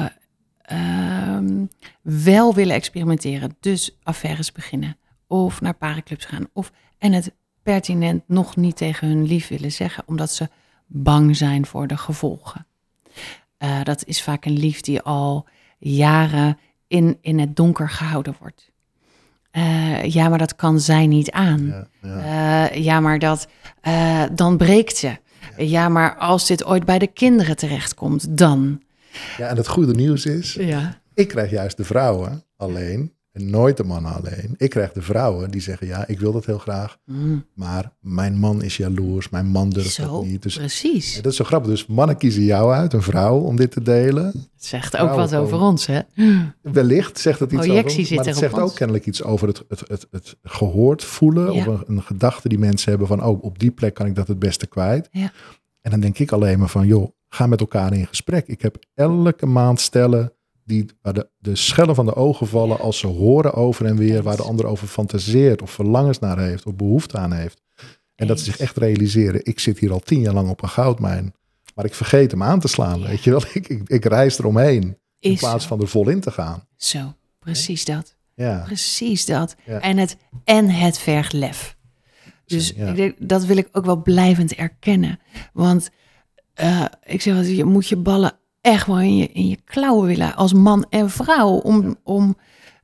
Speaker 2: uh, wel willen experimenteren, dus affaires beginnen, of naar parenclubs gaan, of en het pertinent nog niet tegen hun lief willen zeggen, omdat ze bang zijn voor de gevolgen. Uh, dat is vaak een lief die al jaren in, in het donker gehouden wordt. Uh, ja, maar dat kan zij niet aan. Ja, ja. Uh, ja maar dat, uh, dan breekt ze. Ja. ja, maar als dit ooit bij de kinderen terechtkomt, dan.
Speaker 1: Ja, en het goede nieuws is, ja. ik krijg juist de vrouwen alleen, en nooit de mannen alleen. Ik krijg de vrouwen die zeggen, ja, ik wil dat heel graag, mm. maar mijn man is jaloers, mijn man durft zo, dat niet. Dus,
Speaker 2: precies.
Speaker 1: Ja, dat is zo grappig. Dus mannen kiezen jou uit, een vrouw, om dit te delen.
Speaker 2: Het zegt ook vrouwen wat over gewoon, ons, hè?
Speaker 1: Wellicht zegt het iets Projectie over ons, maar het zegt ook kennelijk iets over het, het, het, het gehoord voelen, ja. of een, een gedachte die mensen hebben van, oh, op die plek kan ik dat het beste kwijt. Ja. En dan denk ik alleen maar van, joh, ga met elkaar in gesprek. Ik heb elke maand stellen die waar de, de schellen van de ogen vallen als ze horen over en weer, waar de ander over fantaseert of verlangens naar heeft of behoefte aan heeft. En dat ze zich echt realiseren, ik zit hier al tien jaar lang op een goudmijn, maar ik vergeet hem aan te slaan, ja. weet je wel. Ik, ik, ik reis eromheen in Is plaats zo. van er vol in te gaan.
Speaker 2: Zo, precies ja. dat.
Speaker 1: Ja.
Speaker 2: Precies dat. Ja. En, het, en het vergt lef. Dus ja. ik denk, dat wil ik ook wel blijvend erkennen. Want uh, ik zeg altijd, je moet je ballen echt wel in je, in je klauwen willen als man en vrouw. Om, om,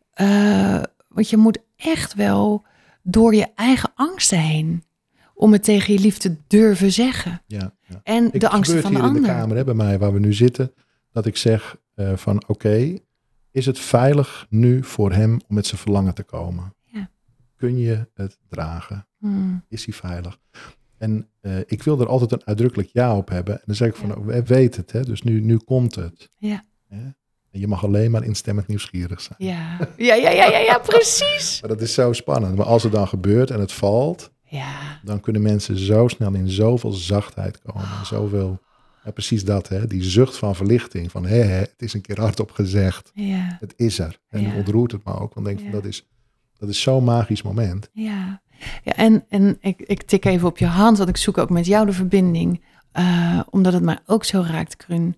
Speaker 2: uh, want je moet echt wel door je eigen angsten heen om het tegen je lief te durven zeggen. Ja, ja. En ik, de angsten van de ander.
Speaker 1: In de kamer hè, bij mij waar we nu zitten, dat ik zeg uh, van oké, okay, is het veilig nu voor hem om met zijn verlangen te komen? Ja. Kun je het dragen? Hmm. Is hij veilig? En uh, ik wil er altijd een uitdrukkelijk ja op hebben. En dan zeg ik van, ja. we weten het, hè, dus nu, nu komt het. Ja. Ja? En je mag alleen maar instemmend nieuwsgierig zijn.
Speaker 2: Ja, ja, ja, ja, ja, ja precies.
Speaker 1: Maar dat is zo spannend. Maar als het dan gebeurt en het valt, ja. dan kunnen mensen zo snel in zoveel zachtheid komen. Oh. Zoveel, ja, precies dat, hè, die zucht van verlichting. Van, hé, hé, het is een keer hardop gezegd. Ja. Het is er. En ja. ontroert het me ook. Want ik denk ja. van, dat is, dat is zo'n magisch moment.
Speaker 2: Ja. Ja, en, en ik, ik tik even op je hand, want ik zoek ook met jou de verbinding. Uh, omdat het mij ook zo raakt, Kruun.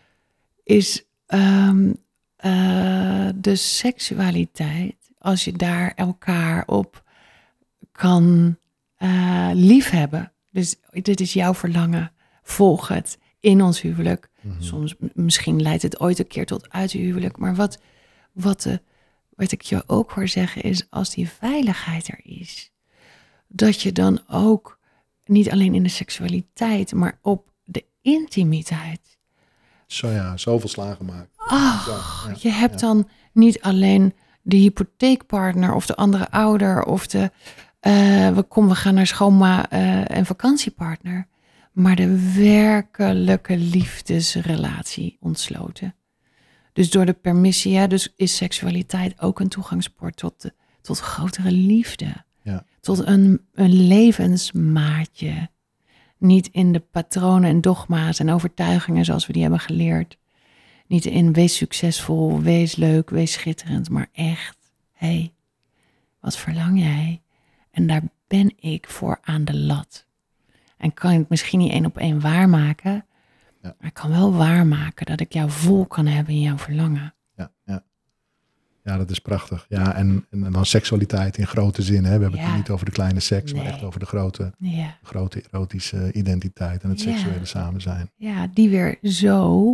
Speaker 2: Is um, uh, de seksualiteit, als je daar elkaar op kan uh, liefhebben. Dus dit is jouw verlangen, volg het in ons huwelijk. Mm-hmm. Soms, misschien leidt het ooit een keer tot uit het huwelijk. Maar wat, wat, de, wat ik je ook hoor zeggen is, als die veiligheid er is, dat je dan ook niet alleen in de seksualiteit, maar op de intimiteit.
Speaker 1: Zo ja, zoveel slagen maakt.
Speaker 2: Oh, ja, ja, je hebt ja. dan niet alleen de hypotheekpartner of de andere ouder of de uh, we, kom, we gaan naar schoonma uh, en vakantiepartner. Maar de werkelijke liefdesrelatie ontsloten. Dus door de permissie, ja, dus is seksualiteit ook een toegangspoort tot, de, tot grotere liefde.
Speaker 1: Ja.
Speaker 2: Tot een, een levensmaatje. Niet in de patronen en dogma's en overtuigingen zoals we die hebben geleerd. Niet in wees succesvol, wees leuk, wees schitterend. Maar echt, hé, hey, wat verlang jij? En daar ben ik voor aan de lat. En kan ik het misschien niet één op één waarmaken. Ja. Maar ik kan wel waarmaken dat ik jou vol kan hebben in jouw verlangen.
Speaker 1: Ja, ja. Ja, dat is prachtig. Ja, en, en dan seksualiteit in grote zin. Hè? We hebben ja. het niet over de kleine seks, nee. maar echt over de grote, ja. grote erotische identiteit en het ja. seksuele samen zijn.
Speaker 2: Ja, die weer zo.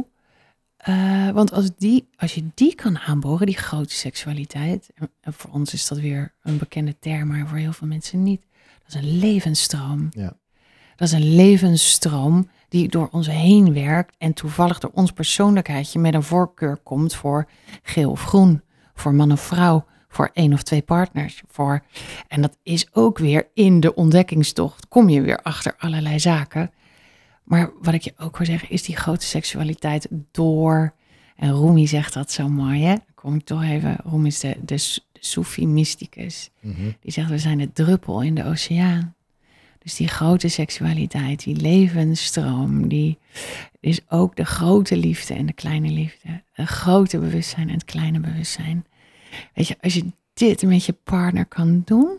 Speaker 2: Uh, want als, die, als je die kan aanboren, die grote seksualiteit. En voor ons is dat weer een bekende term, maar voor heel veel mensen niet. Dat is een levensstroom.
Speaker 1: Ja.
Speaker 2: Dat is een levensstroom die door ons heen werkt en toevallig door ons persoonlijkheidje met een voorkeur komt voor geel of groen, voor man of vrouw, voor één of twee partners. Voor, en dat is ook weer in de ontdekkingstocht, kom je weer achter allerlei zaken. Maar wat ik je ook wil zeggen is die grote seksualiteit door, en Rumi zegt dat zo mooi, hè? Dan kom ik toch even, Rumi is de, de, de Soefi-mysticus. Mm-hmm. Die zegt, we zijn de druppel in de oceaan. Dus die grote seksualiteit, die levensstroom, die is ook de grote liefde en de kleine liefde. Het grote bewustzijn en het kleine bewustzijn. Weet je, als je dit met je partner kan doen,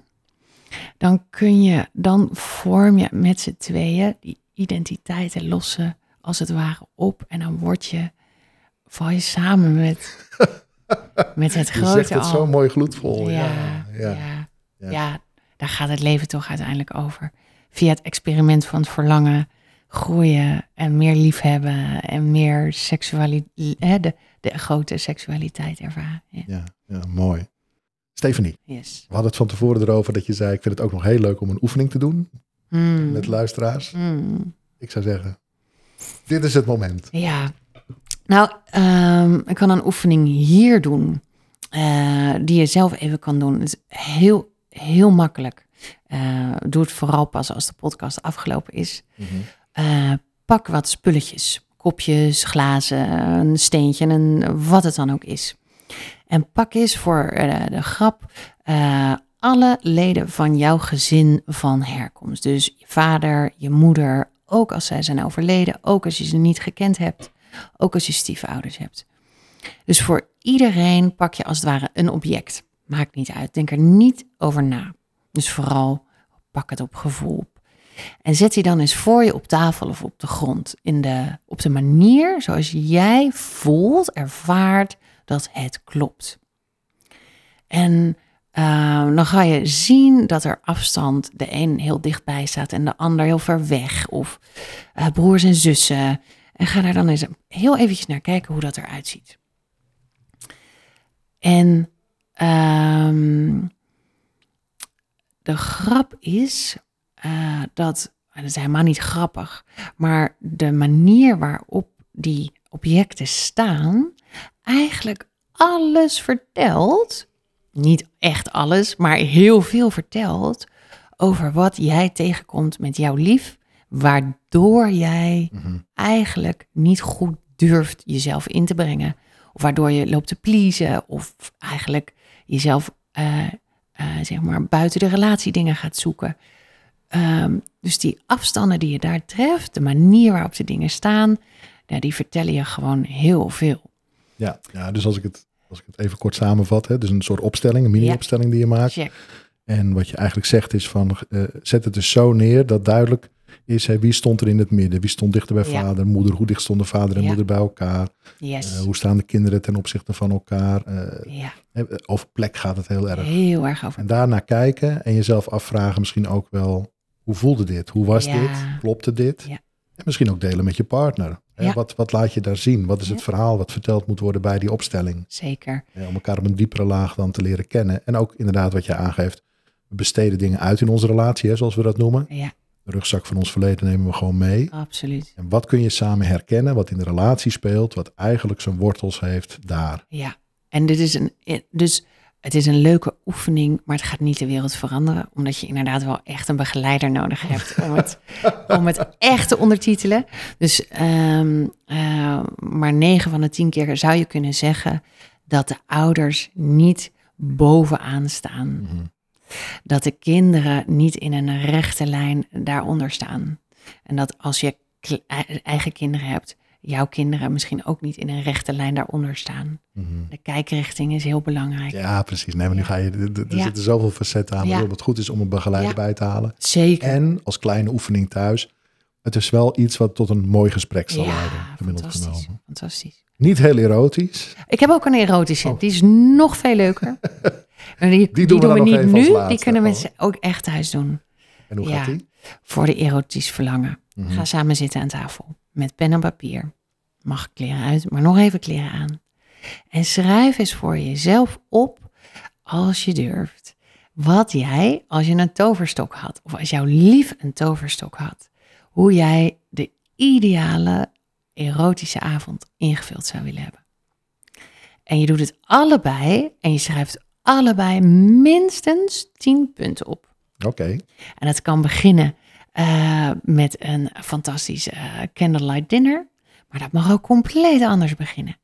Speaker 2: dan kun je, dan vorm je met z'n tweeën die identiteiten lossen als het ware op. En dan word je, val je samen met, met het grote al.
Speaker 1: Je zegt het zo mooi gloedvol.
Speaker 2: Ja, ja, ja. ja. ja. ja daar gaat het leven toch uiteindelijk over. Via het experiment van het verlangen, groeien en meer liefhebben en meer seksualiteit, de, de grote seksualiteit ervaren. Ja,
Speaker 1: ja, ja mooi. Stephanie,
Speaker 2: yes.
Speaker 1: We hadden het van tevoren erover dat je zei, ik vind het ook nog heel leuk om een oefening te doen mm. met luisteraars.
Speaker 2: Mm.
Speaker 1: Ik zou zeggen, dit is het moment.
Speaker 2: Ja, nou, um, ik kan een oefening hier doen, uh, die je zelf even kan doen. Het is heel, heel makkelijk. Uh, doe het vooral pas als de podcast afgelopen is. Mm-hmm. Uh, pak wat spulletjes, kopjes, glazen, een steentje, een, wat het dan ook is. En pak eens voor uh, de grap uh, alle leden van jouw gezin van herkomst. Dus je vader, je moeder, ook als zij zijn overleden, ook als je ze niet gekend hebt, ook als je stiefouders hebt. Dus voor iedereen pak je als het ware een object. Maakt niet uit, denk er niet over na. Dus vooral pak het op gevoel op. En zet die dan eens voor je op tafel of op de grond. In de, op de manier zoals jij voelt, ervaart dat het klopt. En uh, dan ga je zien dat er afstand, de een heel dichtbij staat en de ander heel ver weg. Of uh, broers en zussen. En ga daar dan eens heel eventjes naar kijken hoe dat eruit ziet. En Um, de grap is uh, dat, dat is helemaal niet grappig, maar de manier waarop die objecten staan, eigenlijk alles vertelt, niet echt alles, maar heel veel vertelt over wat jij tegenkomt met jouw lief, waardoor jij mm-hmm. eigenlijk niet goed durft jezelf in te brengen. Of waardoor je loopt te pleasen of eigenlijk jezelf uh, uh, zeg maar buiten de relatie dingen gaat zoeken. Um, dus die afstanden die je daar treft, de manier waarop de dingen staan, nou, die vertellen je gewoon heel veel.
Speaker 1: Ja, ja dus als ik, het, als ik het even kort samenvat, hè, dus een soort opstelling, een mini-opstelling ja. die je maakt. Check. En wat je eigenlijk zegt is van, uh, zet het dus zo neer dat duidelijk is, hè, wie stond er in het midden? Wie stond dichter bij ja. vader, moeder? Hoe dicht stonden vader en ja. moeder bij elkaar?
Speaker 2: Yes.
Speaker 1: Uh, hoe staan de kinderen ten opzichte van elkaar? Uh,
Speaker 2: ja.
Speaker 1: Over plek gaat het heel erg.
Speaker 2: Heel erg over.
Speaker 1: En daarna kijken en jezelf afvragen misschien ook wel, hoe voelde dit? Hoe was ja. dit? Klopte dit?
Speaker 2: Ja.
Speaker 1: En misschien ook delen met je partner. Hè?
Speaker 2: Ja.
Speaker 1: Wat, wat laat je daar zien? Wat is ja. het verhaal wat verteld moet worden bij die opstelling?
Speaker 2: Zeker.
Speaker 1: Ja, om elkaar op een diepere laag dan te leren kennen. En ook inderdaad wat je aangeeft, we besteden dingen uit in onze relatie, hè, zoals we dat noemen.
Speaker 2: Ja.
Speaker 1: De rugzak van ons verleden nemen we gewoon mee.
Speaker 2: Absoluut.
Speaker 1: En wat kun je samen herkennen, wat in de relatie speelt, wat eigenlijk zijn wortels heeft daar.
Speaker 2: Ja, en dit is een, dus het is een leuke oefening, maar het gaat niet de wereld veranderen. Omdat je inderdaad wel echt een begeleider nodig hebt om het, om het echt te ondertitelen. Dus um, uh, maar negen van de tien keer zou je kunnen zeggen dat de ouders niet bovenaan staan. Mm-hmm. Dat de kinderen niet in een rechte lijn daaronder staan. En dat als je kle- eigen kinderen hebt, jouw kinderen misschien ook niet in een rechte lijn daaronder staan. Mm-hmm. De kijkrichting is heel belangrijk.
Speaker 1: Ja, precies. Nee, maar nu ga je, er, er ja. zitten zoveel facetten aan, waarop ja. het goed is om een begeleider ja. bij te halen.
Speaker 2: Zeker.
Speaker 1: En als kleine oefening thuis, het is wel iets wat tot een mooi gesprek zal
Speaker 2: ja,
Speaker 1: leiden. Gemiddeld
Speaker 2: fantastisch,
Speaker 1: genomen.
Speaker 2: fantastisch.
Speaker 1: Niet heel erotisch.
Speaker 2: Ik heb ook een erotische, oh. die is nog veel leuker. die, die,
Speaker 1: die doen we,
Speaker 2: doen we niet nu,
Speaker 1: laatste,
Speaker 2: die kunnen mensen ook echt thuis doen.
Speaker 1: En hoe
Speaker 2: ja,
Speaker 1: gaat die?
Speaker 2: Voor de erotisch verlangen. Mm-hmm. Ga samen zitten aan tafel met pen en papier. Mag kleren uit, maar nog even kleren aan. En schrijf eens voor jezelf op, als je durft, wat jij, als je een toverstok had, of als jouw lief een toverstok had, hoe jij de ideale erotische avond ingevuld zou willen hebben. En je doet het allebei en je schrijft allebei minstens tien punten op.
Speaker 1: Oké. Okay.
Speaker 2: En dat kan beginnen uh, met een fantastisch uh, candlelight dinner. Maar dat mag ook compleet anders beginnen.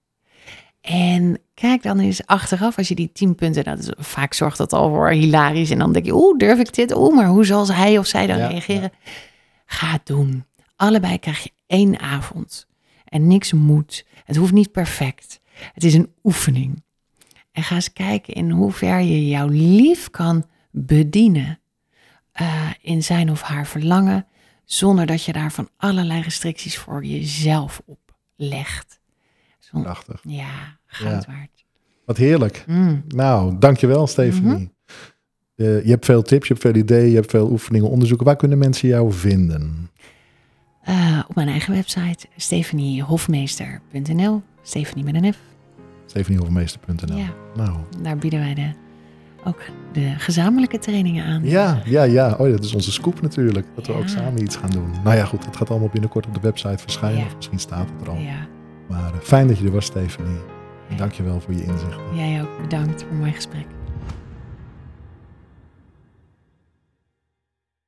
Speaker 2: En kijk dan eens achteraf, als je die tien punten, dat is, vaak zorgt dat al voor hilarisch. En dan denk je, oeh, durf ik dit? Oeh, maar hoe zal hij of zij dan ja, reageren? Ja. Ga het doen. Allebei krijg je één avond. En niks moet. Het hoeft niet perfect. Het is een oefening. En ga eens kijken in hoever je jouw lief kan bedienen. Uh, in zijn of haar verlangen. Zonder dat je daar van allerlei restricties voor jezelf op legt. Zon...
Speaker 1: Prachtig.
Speaker 2: Ja, goud
Speaker 1: ja.
Speaker 2: waard.
Speaker 1: Wat heerlijk.
Speaker 2: Mm.
Speaker 1: Nou, dankjewel Stephanie. Mm-hmm. Uh, je hebt veel tips, je hebt veel ideeën, je hebt veel oefeningen, onderzoeken. Waar kunnen mensen jou vinden?
Speaker 2: Uh, op mijn eigen website, stephanie hofmeester punt n l. Stephanie met een F.
Speaker 1: stephanie hofmeester punt n l.
Speaker 2: Ja,
Speaker 1: nou.
Speaker 2: Daar bieden wij de, ook de gezamenlijke trainingen aan.
Speaker 1: Ja, ja, ja. Oh, dat is onze scoop natuurlijk. Dat ja. we ook samen iets gaan doen. Nou ja, goed. Dat gaat allemaal binnenkort op de website verschijnen. Ja. Of misschien staat het er al.
Speaker 2: Ja.
Speaker 1: Maar uh, fijn dat je er was, Stephanie. En dank je wel voor je inzichten.
Speaker 2: Jij ook. Bedankt voor een mooi gesprek.